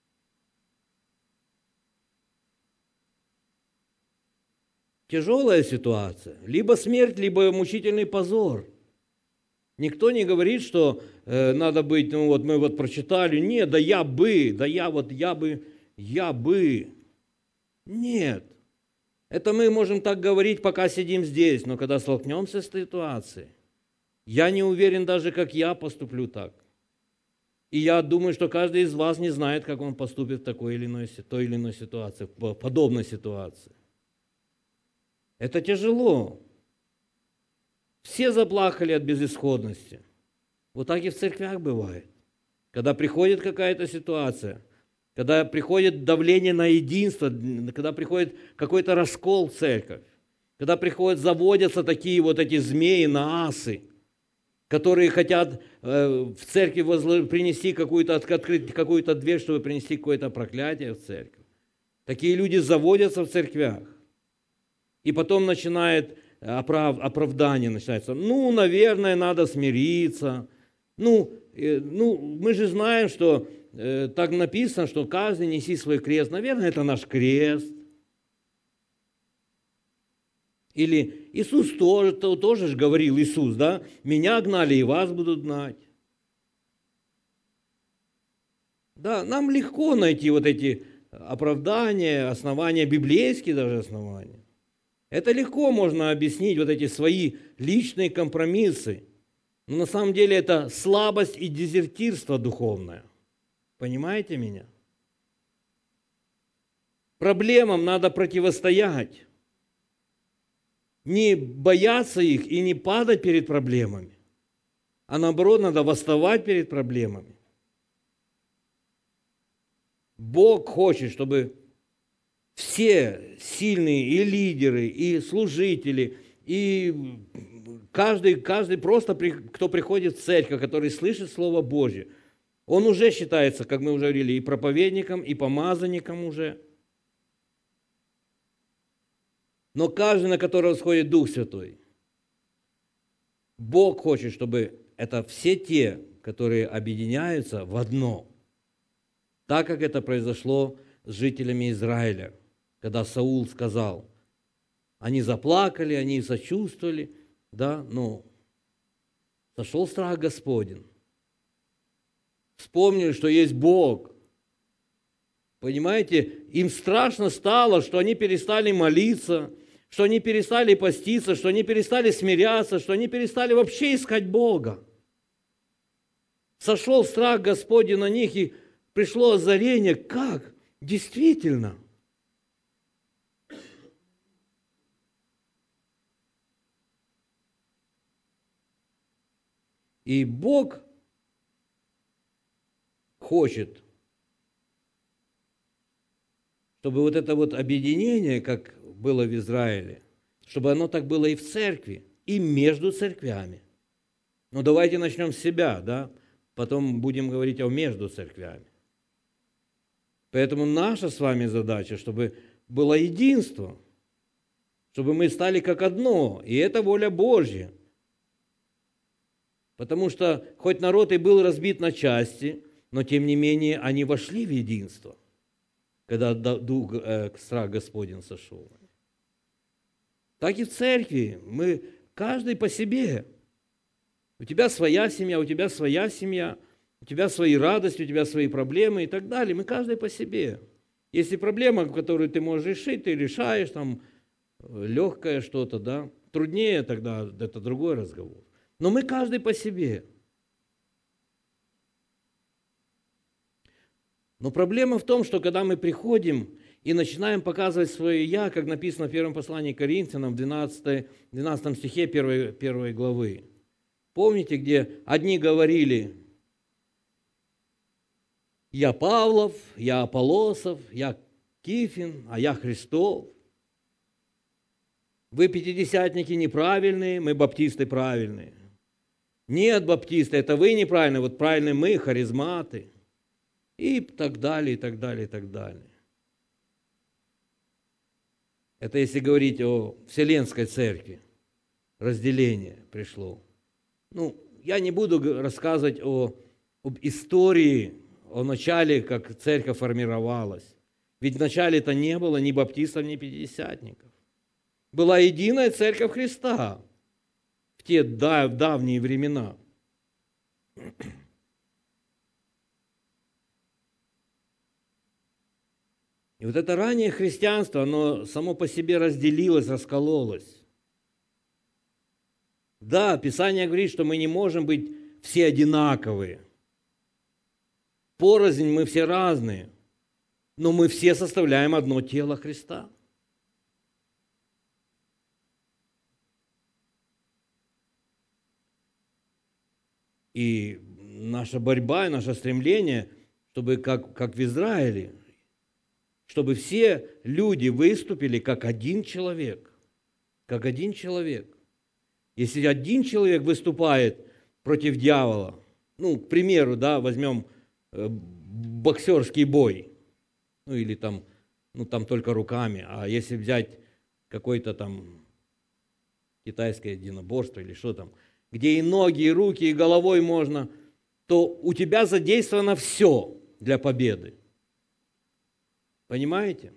Тяжелая ситуация. Либо смерть, либо мучительный позор. Никто не говорит, что э, надо быть, ну вот мы вот прочитали, нет, да я бы, да я вот, я бы, я бы. Нет. Это мы можем так говорить, пока сидим здесь, но когда столкнемся с ситуацией, я не уверен даже, как я поступлю так. И я думаю, что каждый из вас не знает, как он поступит в такой или иной, той или иной ситуации, в подобной ситуации. Это тяжело. Все заплакали от безысходности. Вот так и в церквях бывает. Когда приходит какая-то ситуация, когда приходит давление на единство, когда приходит какой-то раскол в церковь, когда приходят, заводятся такие вот эти змеи, наасы, которые хотят э, в церкви возло... принести какую-то, открыть какую-то дверь, чтобы принести какое-то проклятие в церковь. Такие люди заводятся в церквях. И потом начинает оправ... оправдание, начинается. Ну, наверное, надо смириться. Ну, э, ну мы же знаем, что э, так написано, что каждый неси свой крест. Наверное, это наш крест. Или Иисус тоже, тоже же говорил, Иисус, да, меня гнали, и вас будут гнать. Да, нам легко найти вот эти оправдания, основания, библейские даже основания. Это легко можно объяснить, вот эти свои личные компромиссы. Но на самом деле это слабость и дезертирство духовное. Понимаете меня? Проблемам надо противостоять. Не бояться их и не падать перед проблемами, а наоборот, надо восставать перед проблемами. Бог хочет, чтобы все сильные и лидеры, и служители, и каждый, каждый просто, кто приходит в церковь, который слышит Слово Божье, он уже считается, как мы уже говорили, и проповедником, и помазанником уже. Но каждый, на которого сходит Дух Святой, Бог хочет, чтобы это все те, которые объединяются в одно. так как это произошло с жителями Израиля, когда Саул сказал, они заплакали, они сочувствовали, да, но сошел страх Господень. Вспомнили, что есть Бог. Понимаете, им страшно стало, что они перестали молиться, что они перестали поститься, что они перестали смиряться, что они перестали вообще искать Бога. Сошел страх Господень на них, и пришло озарение, как? Действительно. И Бог хочет, чтобы вот это вот объединение, как было в Израиле, чтобы оно так было и в церкви, и между церквями. Но давайте начнем с себя, да? Потом будем говорить о между церквями. Поэтому наша с вами задача, чтобы было единство, чтобы мы стали как одно, и это воля Божья. Потому что хоть народ и был разбит на части, но тем не менее они вошли в единство, когда дух, э, страх Господень сошел. Так и в церкви. Мы каждый по себе. У тебя своя семья, у тебя своя семья, у тебя свои радости, у тебя свои проблемы и так далее. Мы каждый по себе. Если проблема, которую ты можешь решить, ты решаешь, там, легкое что-то, да, труднее, тогда это другой разговор. Но мы каждый по себе. Но проблема в том, что когда мы приходим и начинаем показывать свое «я», как написано в первом послании к Коринфянам, в двенадцатом стихе первой, первой главы. Помните, где одни говорили «Я Павлов, я Аполлосов, я Кифин, а я Христов». Вы пятидесятники неправильные, мы баптисты правильные. Нет, баптисты, это вы неправильные, вот правильные мы, харизматы. И так далее, и так далее, и так далее. Это если говорить о Вселенской Церкви. Разделение пришло. Ну, я не буду рассказывать о, об истории, о начале, как церковь формировалась. Ведь вначале это не было ни баптистов, ни пятидесятников. Была единая Церковь Христа в те дав- давние времена. И вот это раннее христианство, оно само по себе разделилось, раскололось. Да, Писание говорит, что мы не можем быть все одинаковые. Порознь мы все разные, но мы все составляем одно тело Христа. И наша борьба, и наше стремление, чтобы как, как в Израиле, чтобы все люди выступили как один человек. Как один человек. Если один человек выступает против дьявола, ну, к примеру, да, возьмем э, боксерский бой, ну, или там, ну, там только руками, а если взять какое-то там китайское единоборство или что там, где и ноги, и руки, и головой можно, то у тебя задействовано все для победы. Понимаете?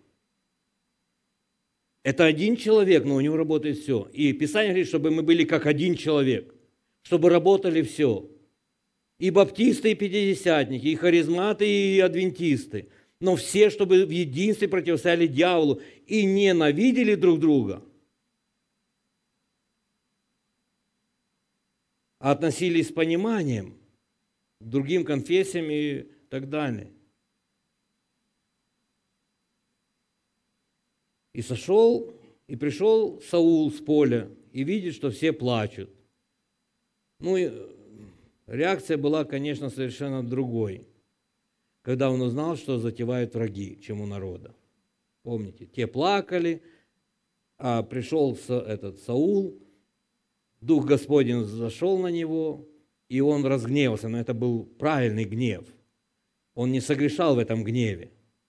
Это один человек, но у него работает все. И Писание говорит, чтобы мы были как один человек, чтобы работали все. И баптисты, и пятидесятники, и харизматы, и адвентисты. Но все, чтобы в единстве противостояли дьяволу и ненавидели друг друга, а относились с пониманием к другим конфессиям и так далее. И сошел, и пришел Саул с поля, и видит, что все плачут. Ну, и реакция была, конечно, совершенно другой, когда он узнал, что затевают враги, чем у народа. Помните, те плакали, а пришел этот Саул, Дух Господень зашел на него, и он разгневался, но это был правильный гнев. Он не согрешал в этом гневе.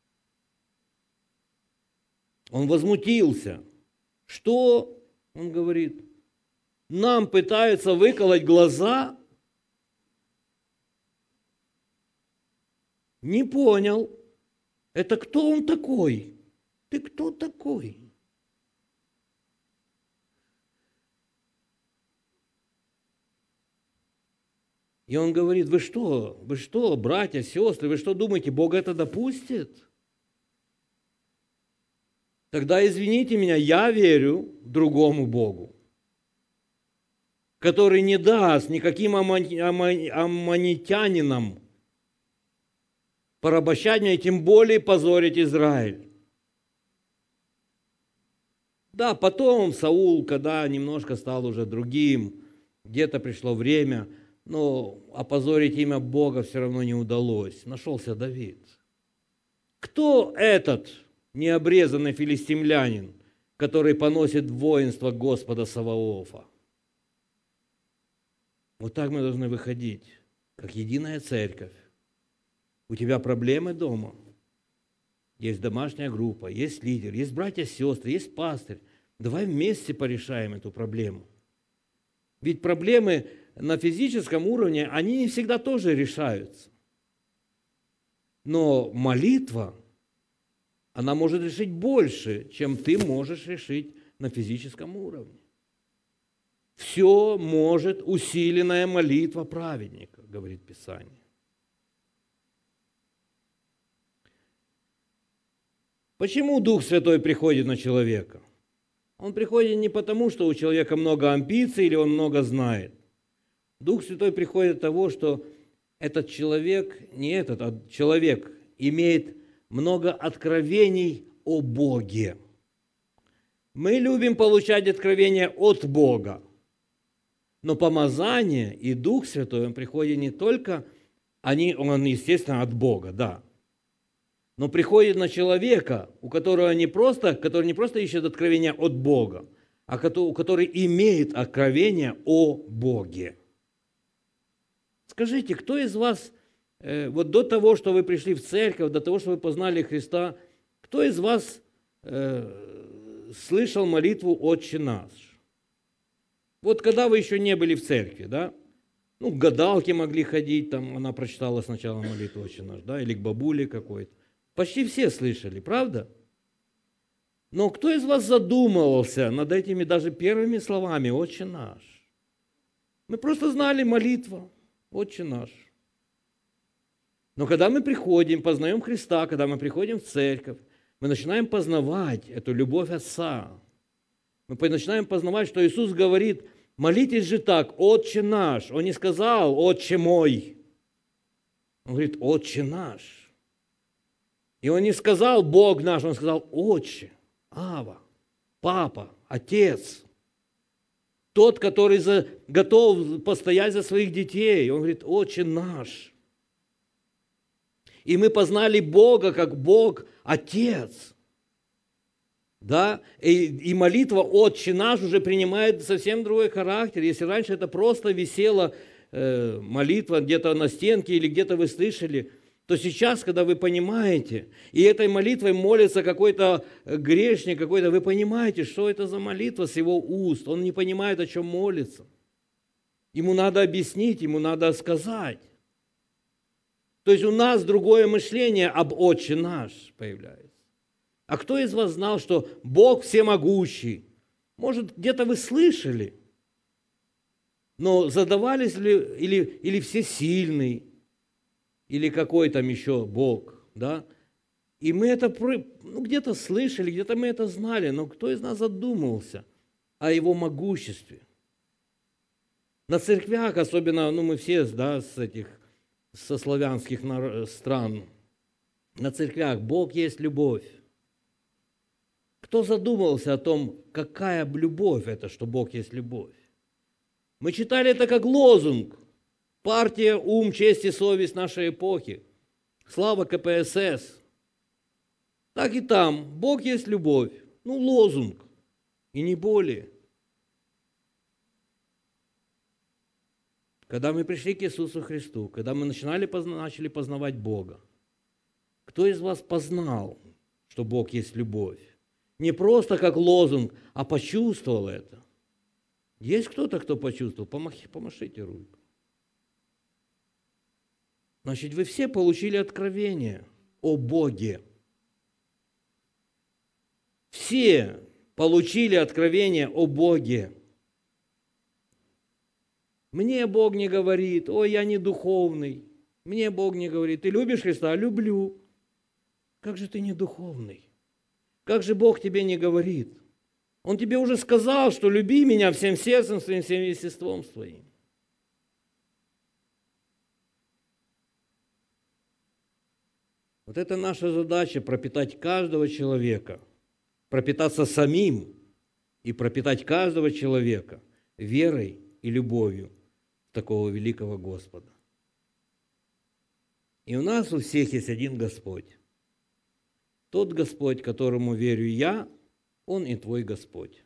Он возмутился. Что? Он говорит, нам пытаются выколоть глаза. не понял, это кто он такой? Ты кто такой? И он говорит, вы что, вы что, братья, сестры, вы что думаете, Бог это допустит? Тогда извините меня, я верю другому Богу, который не даст никаким аммонитянинам порабощать меня и тем более позорить Израиль. Да, потом Саул, когда немножко стал уже другим, где-то пришло время, но опозорить имя Бога все равно не удалось. Нашелся Давид. Кто этот необрезанный филистимлянин, который поносит воинство Господа Саваофа? Вот так мы должны выходить, как единая церковь. У тебя проблемы дома? Есть домашняя группа, есть лидер, есть братья, сестры, есть пастырь. Давай вместе порешаем эту проблему. Ведь проблемы на физическом уровне, они не всегда тоже решаются. Но молитва, она может решить больше, чем ты можешь решить на физическом уровне. Все может усиленная молитва праведника, говорит Писание. Почему Дух Святой приходит на человека? Он приходит не потому, что у человека много амбиций или он много знает. Дух Святой приходит от того, что этот человек, не этот, а человек имеет много откровений о Боге. Мы любим получать откровения от Бога. Но помазание и Дух Святой, он приходит не только, они, он, естественно, от Бога, да, но приходит на человека, у которого не просто, который не просто ищет откровения от Бога, а который имеет откровение о Боге. Скажите, кто из вас, э, вот до того, что вы пришли в церковь, до того, что вы познали Христа, кто из вас э, слышал молитву «Отче наш»? Вот когда вы еще не были в церкви, да? Ну, к гадалке могли ходить, там она прочитала сначала молитву «Отче наш», да, или к бабуле какой-то. Почти все слышали, правда? Но кто из вас задумывался над этими даже первыми словами «Отче наш»? Мы просто знали молитву «Отче наш». Но когда мы приходим, познаем Христа, когда мы приходим в церковь, мы начинаем познавать эту любовь Отца. Мы начинаем познавать, что Иисус говорит: молитесь же так, Отче наш. Он не сказал Отче мой. Он говорит Отче наш. И он не сказал Бог наш, он сказал Отче, Ава, Папа, Отец. Тот, который за, готов постоять за своих детей. Он говорит Отче наш. И мы познали Бога как Бог Отец. Да? И, и молитва «Отче наш» уже принимает совсем другой характер. Если раньше это просто висела э, молитва где-то на стенке или где-то вы слышали, то сейчас, когда вы понимаете, и этой молитвой молится какой-то грешник, какой-то, вы понимаете, что это за молитва с его уст. Он не понимает, о чем молится. Ему надо объяснить, ему надо сказать. То есть у нас другое мышление об «Отче наш» появляется. А кто из вас знал, что Бог всемогущий? Может, где-то вы слышали, но задавались ли, или, или всесильный, или какой там еще Бог, да? И мы это ну, где-то слышали, где-то мы это знали, но кто из нас задумывался о Его могуществе? На церквях, особенно, ну мы все, да, с этих, со славянских стран, на церквях Бог есть любовь. Кто задумывался о том, какая любовь это, что Бог есть любовь? Мы читали это как лозунг. Партия, ум, честь и совесть нашей эпохи. Слава ка пэ эс эс. Так и там. Бог есть любовь. Ну, лозунг. И не более. Когда мы пришли к Иисусу Христу, когда мы начинали, начали познавать Бога, кто из вас познал, что Бог есть любовь? Не просто как лозунг, а почувствовал это. Есть кто-то, кто почувствовал? Помахи, помашите руку. Значит, вы все получили откровение о Боге. Все получили откровение о Боге. Мне Бог не говорит: ой, я не духовный. Мне Бог не говорит: ты любишь Христа? Люблю. Как же ты не духовный? Как же Бог тебе не говорит? Он тебе уже сказал, что люби меня всем сердцем своим, всем естеством своим. Вот это наша задача — пропитать каждого человека, пропитаться самим и пропитать каждого человека верой и любовью в такого великого Господа. И у нас у всех есть один Господь. Тот Господь, которому верю я, Он и твой Господь.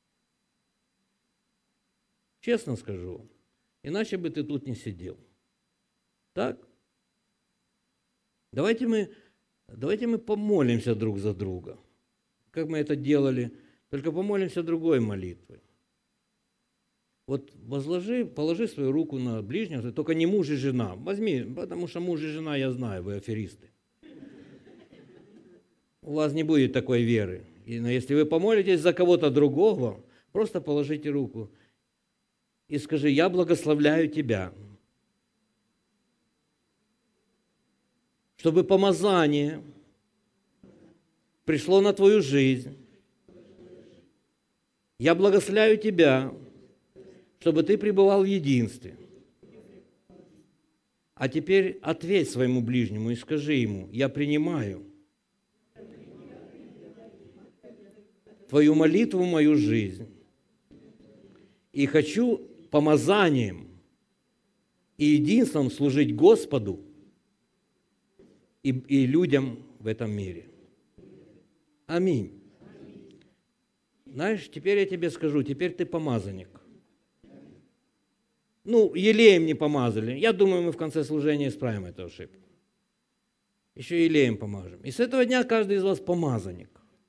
Честно скажу, иначе бы ты тут не сидел. Так? Давайте мы, давайте мы помолимся друг за друга. Как мы это делали, только помолимся другой молитвой. Вот возложи, положи свою руку на ближнего, только не муж и жена. Возьми, потому что муж и жена, я знаю, вы аферисты. У вас не будет такой веры. И, но если вы помолитесь за кого-то другого, просто положите руку и скажи: я благословляю тебя, чтобы помазание пришло на твою жизнь. Я благословляю тебя, чтобы ты пребывал в единстве. А теперь ответь своему ближнему и скажи ему: я принимаю твою молитву в мою жизнь и хочу помазанием и единством служить Господу и, и людям в этом мире. Аминь. Знаешь, теперь я тебе скажу, теперь ты помазанник. Ну, елеем не помазали. Я думаю, мы в конце служения исправим эту ошибку. Еще елеем помажем. И с этого дня каждый из вас помазанник.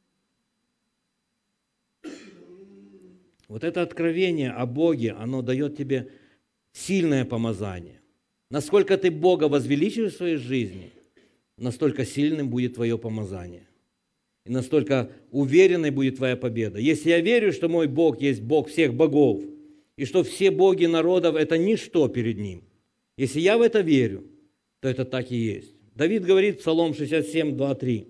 Вот это откровение о Боге, оно дает тебе сильное помазание. Насколько ты Бога возвеличиваешь в своей жизни, настолько сильным будет твое помазание. И настолько уверенной будет твоя победа. Если я верю, что мой Бог есть Бог всех богов, и что все боги народов – это ничто перед Ним, если я в это верю, то это так и есть. Давид говорит, Псалом шестьдесят семь, два, три.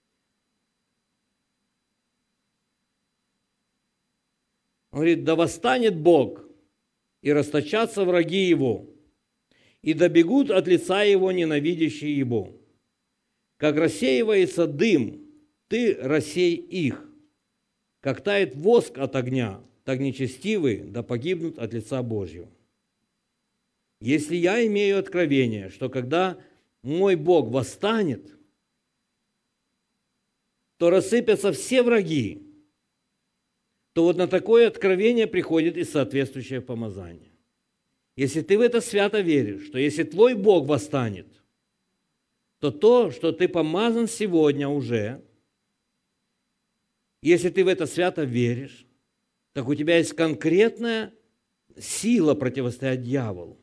Он говорит: да восстанет Бог, и расточатся враги Его, и добегут от лица Его ненавидящие Его. Как рассеивается дым, ты рассей их. Как тает воск от огня, так нечестивые да погибнут от лица Божьего. Если я имею откровение, что когда мой Бог восстанет, то рассыпятся все враги, то вот на такое откровение приходит и соответствующее помазание. Если ты в это свято веришь, что если твой Бог восстанет, то то, что ты помазан сегодня уже, если ты в это свято веришь, так у тебя есть конкретная сила противостоять дьяволу.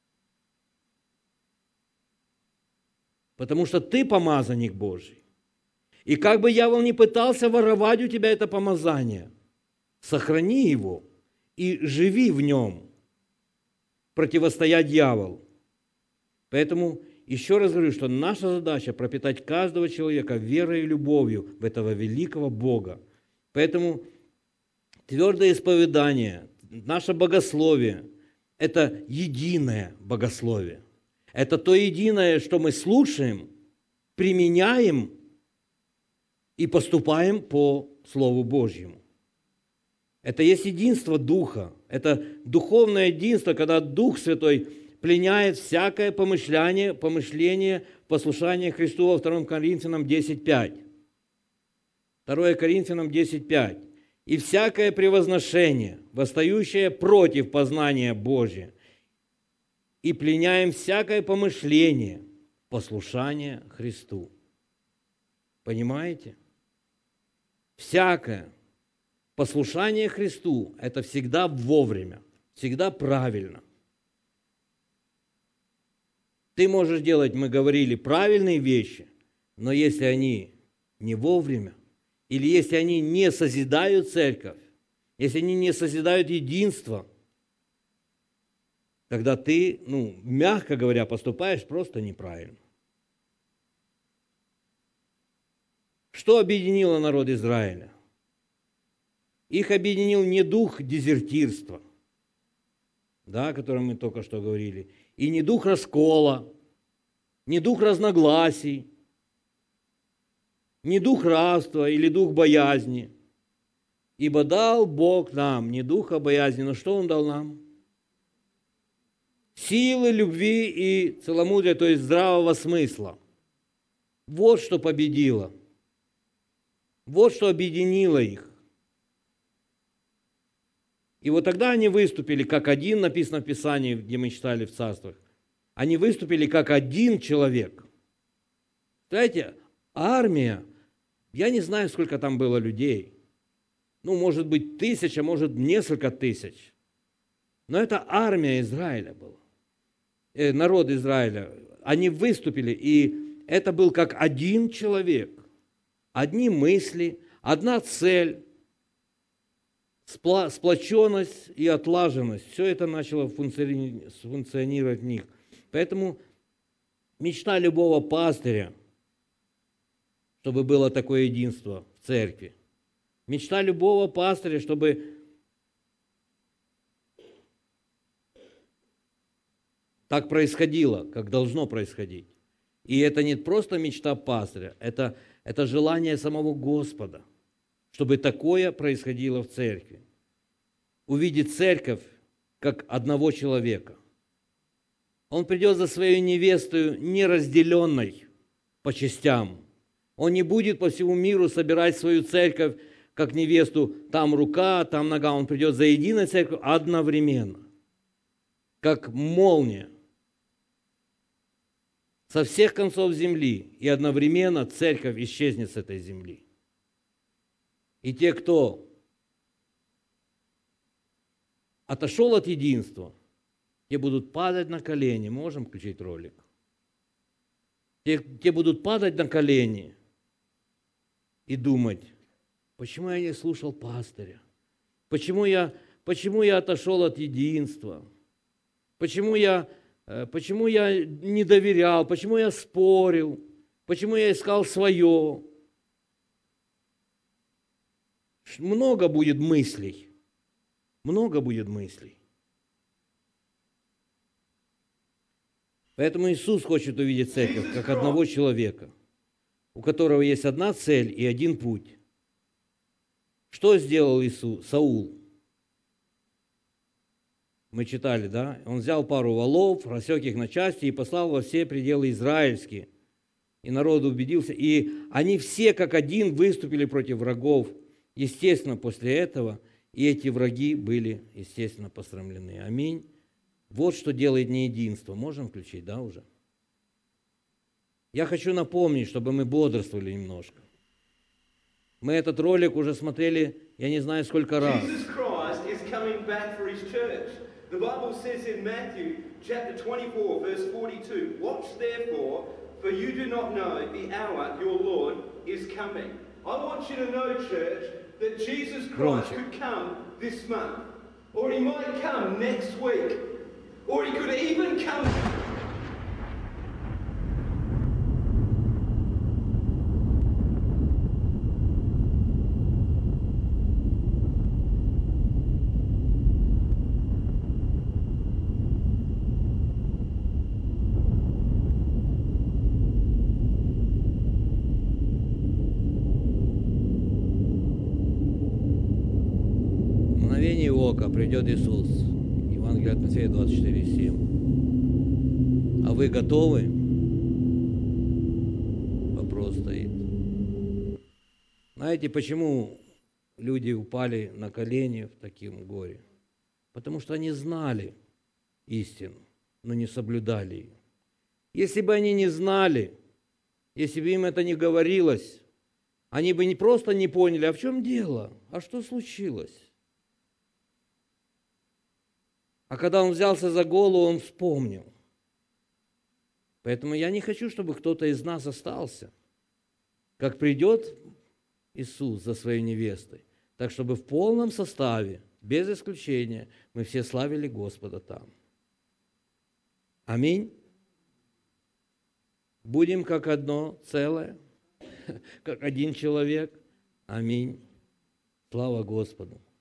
Потому что ты помазанник Божий. И как бы дьявол ни пытался воровать у тебя это помазание, сохрани его и живи в нем, противостоя дьяволу. Поэтому еще раз говорю, что наша задача пропитать каждого человека верой и любовью в этого великого Бога. Поэтому твердое исповедание, наше богословие – это единое богословие. Это то единое, что мы слушаем, применяем и поступаем по Слову Божьему. Это есть единство Духа, это духовное единство, когда Дух Святой пленяет всякое помышление, помышление, послушание Христу во втором Коринфянам десять пять. второе Коринфянам десять пять. И всякое превозношение, восстающее против познания Божия, и пленяем всякое помышление, послушание Христу. Понимаете? Всякое послушание Христу – это всегда вовремя, всегда правильно. Ты можешь делать, мы говорили, правильные вещи, но если они не вовремя, или если они не созидают церковь, если они не созидают единство, тогда ты, ну, мягко говоря, поступаешь просто неправильно. Что объединило народ Израиля? Их объединил не дух дезертирства, да, о котором мы только что говорили, и не дух раскола, не дух разногласий, не дух рабства или дух боязни. Ибо дал Бог нам не духа боязни, но что Он дал нам? Силы, любви и целомудрия, то есть здравого смысла. Вот что победило. Вот что объединило их. И вот тогда они выступили как один, написано в Писании, где мы читали в Царствах. Они выступили как один человек. Знаете, армия, я не знаю, сколько там было людей. Ну, может быть, тысяча, может, несколько тысяч. Но это армия Израиля была. Э, народ Израиля. Они выступили, и это был как один человек. Одни мысли, одна цель, сплоченность и отлаженность. Все это начало функционировать в них. Поэтому мечта любого пастыря, чтобы было такое единство в церкви. Мечта любого пастыря, чтобы так происходило, как должно происходить. И это не просто мечта пастыря, это, это желание самого Господа, чтобы такое происходило в церкви. Увидеть церковь как одного человека. Он придет за своей невестою неразделенной по частям. Он не будет по всему миру собирать свою церковь как невесту, там рука, там нога. Он придет за единой церковью одновременно, как молния, со всех концов земли, и одновременно церковь исчезнет с этой земли. И те, кто отошел от единства, те будут падать на колени. Можем включить ролик? Те, те будут падать на колени и думать: почему я не слушал пастыря? Почему я, почему я отошел от единства? Почему я, почему я не доверял? Почему я спорил? Почему я искал свое? Много будет мыслей. Много будет мыслей. Поэтому Иисус хочет увидеть церковь как одного человека, у которого есть одна цель и один путь. Что сделал Иисус, Саул? Мы читали, да? Он взял пару валов, рассек их на части и послал во все пределы израильские. И народ убедился. И они все как один выступили против врагов. Естественно, после этого и эти враги были, естественно, посрамлены. Аминь. Вот что делает неединство. Можем включить, да, уже? Я хочу напомнить, чтобы мы бодрствовали немножко. Мы этот ролик уже смотрели, я не знаю, сколько раз. The Bible says in Matthew chapter twenty-four, verse forty-two, watch therefore, for you do not know the hour your Lord is coming. I want you to know, church, that Jesus Christ could come this month, or he might come next week, or he could even come... Придет Иисус. Евангелие от Матфея двадцать четыре семь. А вы готовы? Вопрос стоит. Знаете, почему люди упали на колени в таком горе? Потому что они знали истину, но не соблюдали ее. Если бы они не знали, если бы им это не говорилось, они бы не просто не поняли, а в чем дело, а что случилось? А когда он взялся за голову, он вспомнил. Поэтому я не хочу, чтобы кто-то из нас остался. Как придет Иисус за своей невестой, так чтобы в полном составе, без исключения, мы все славили Господа там. Аминь. Будем как одно целое, как один человек. Аминь. Слава Господу.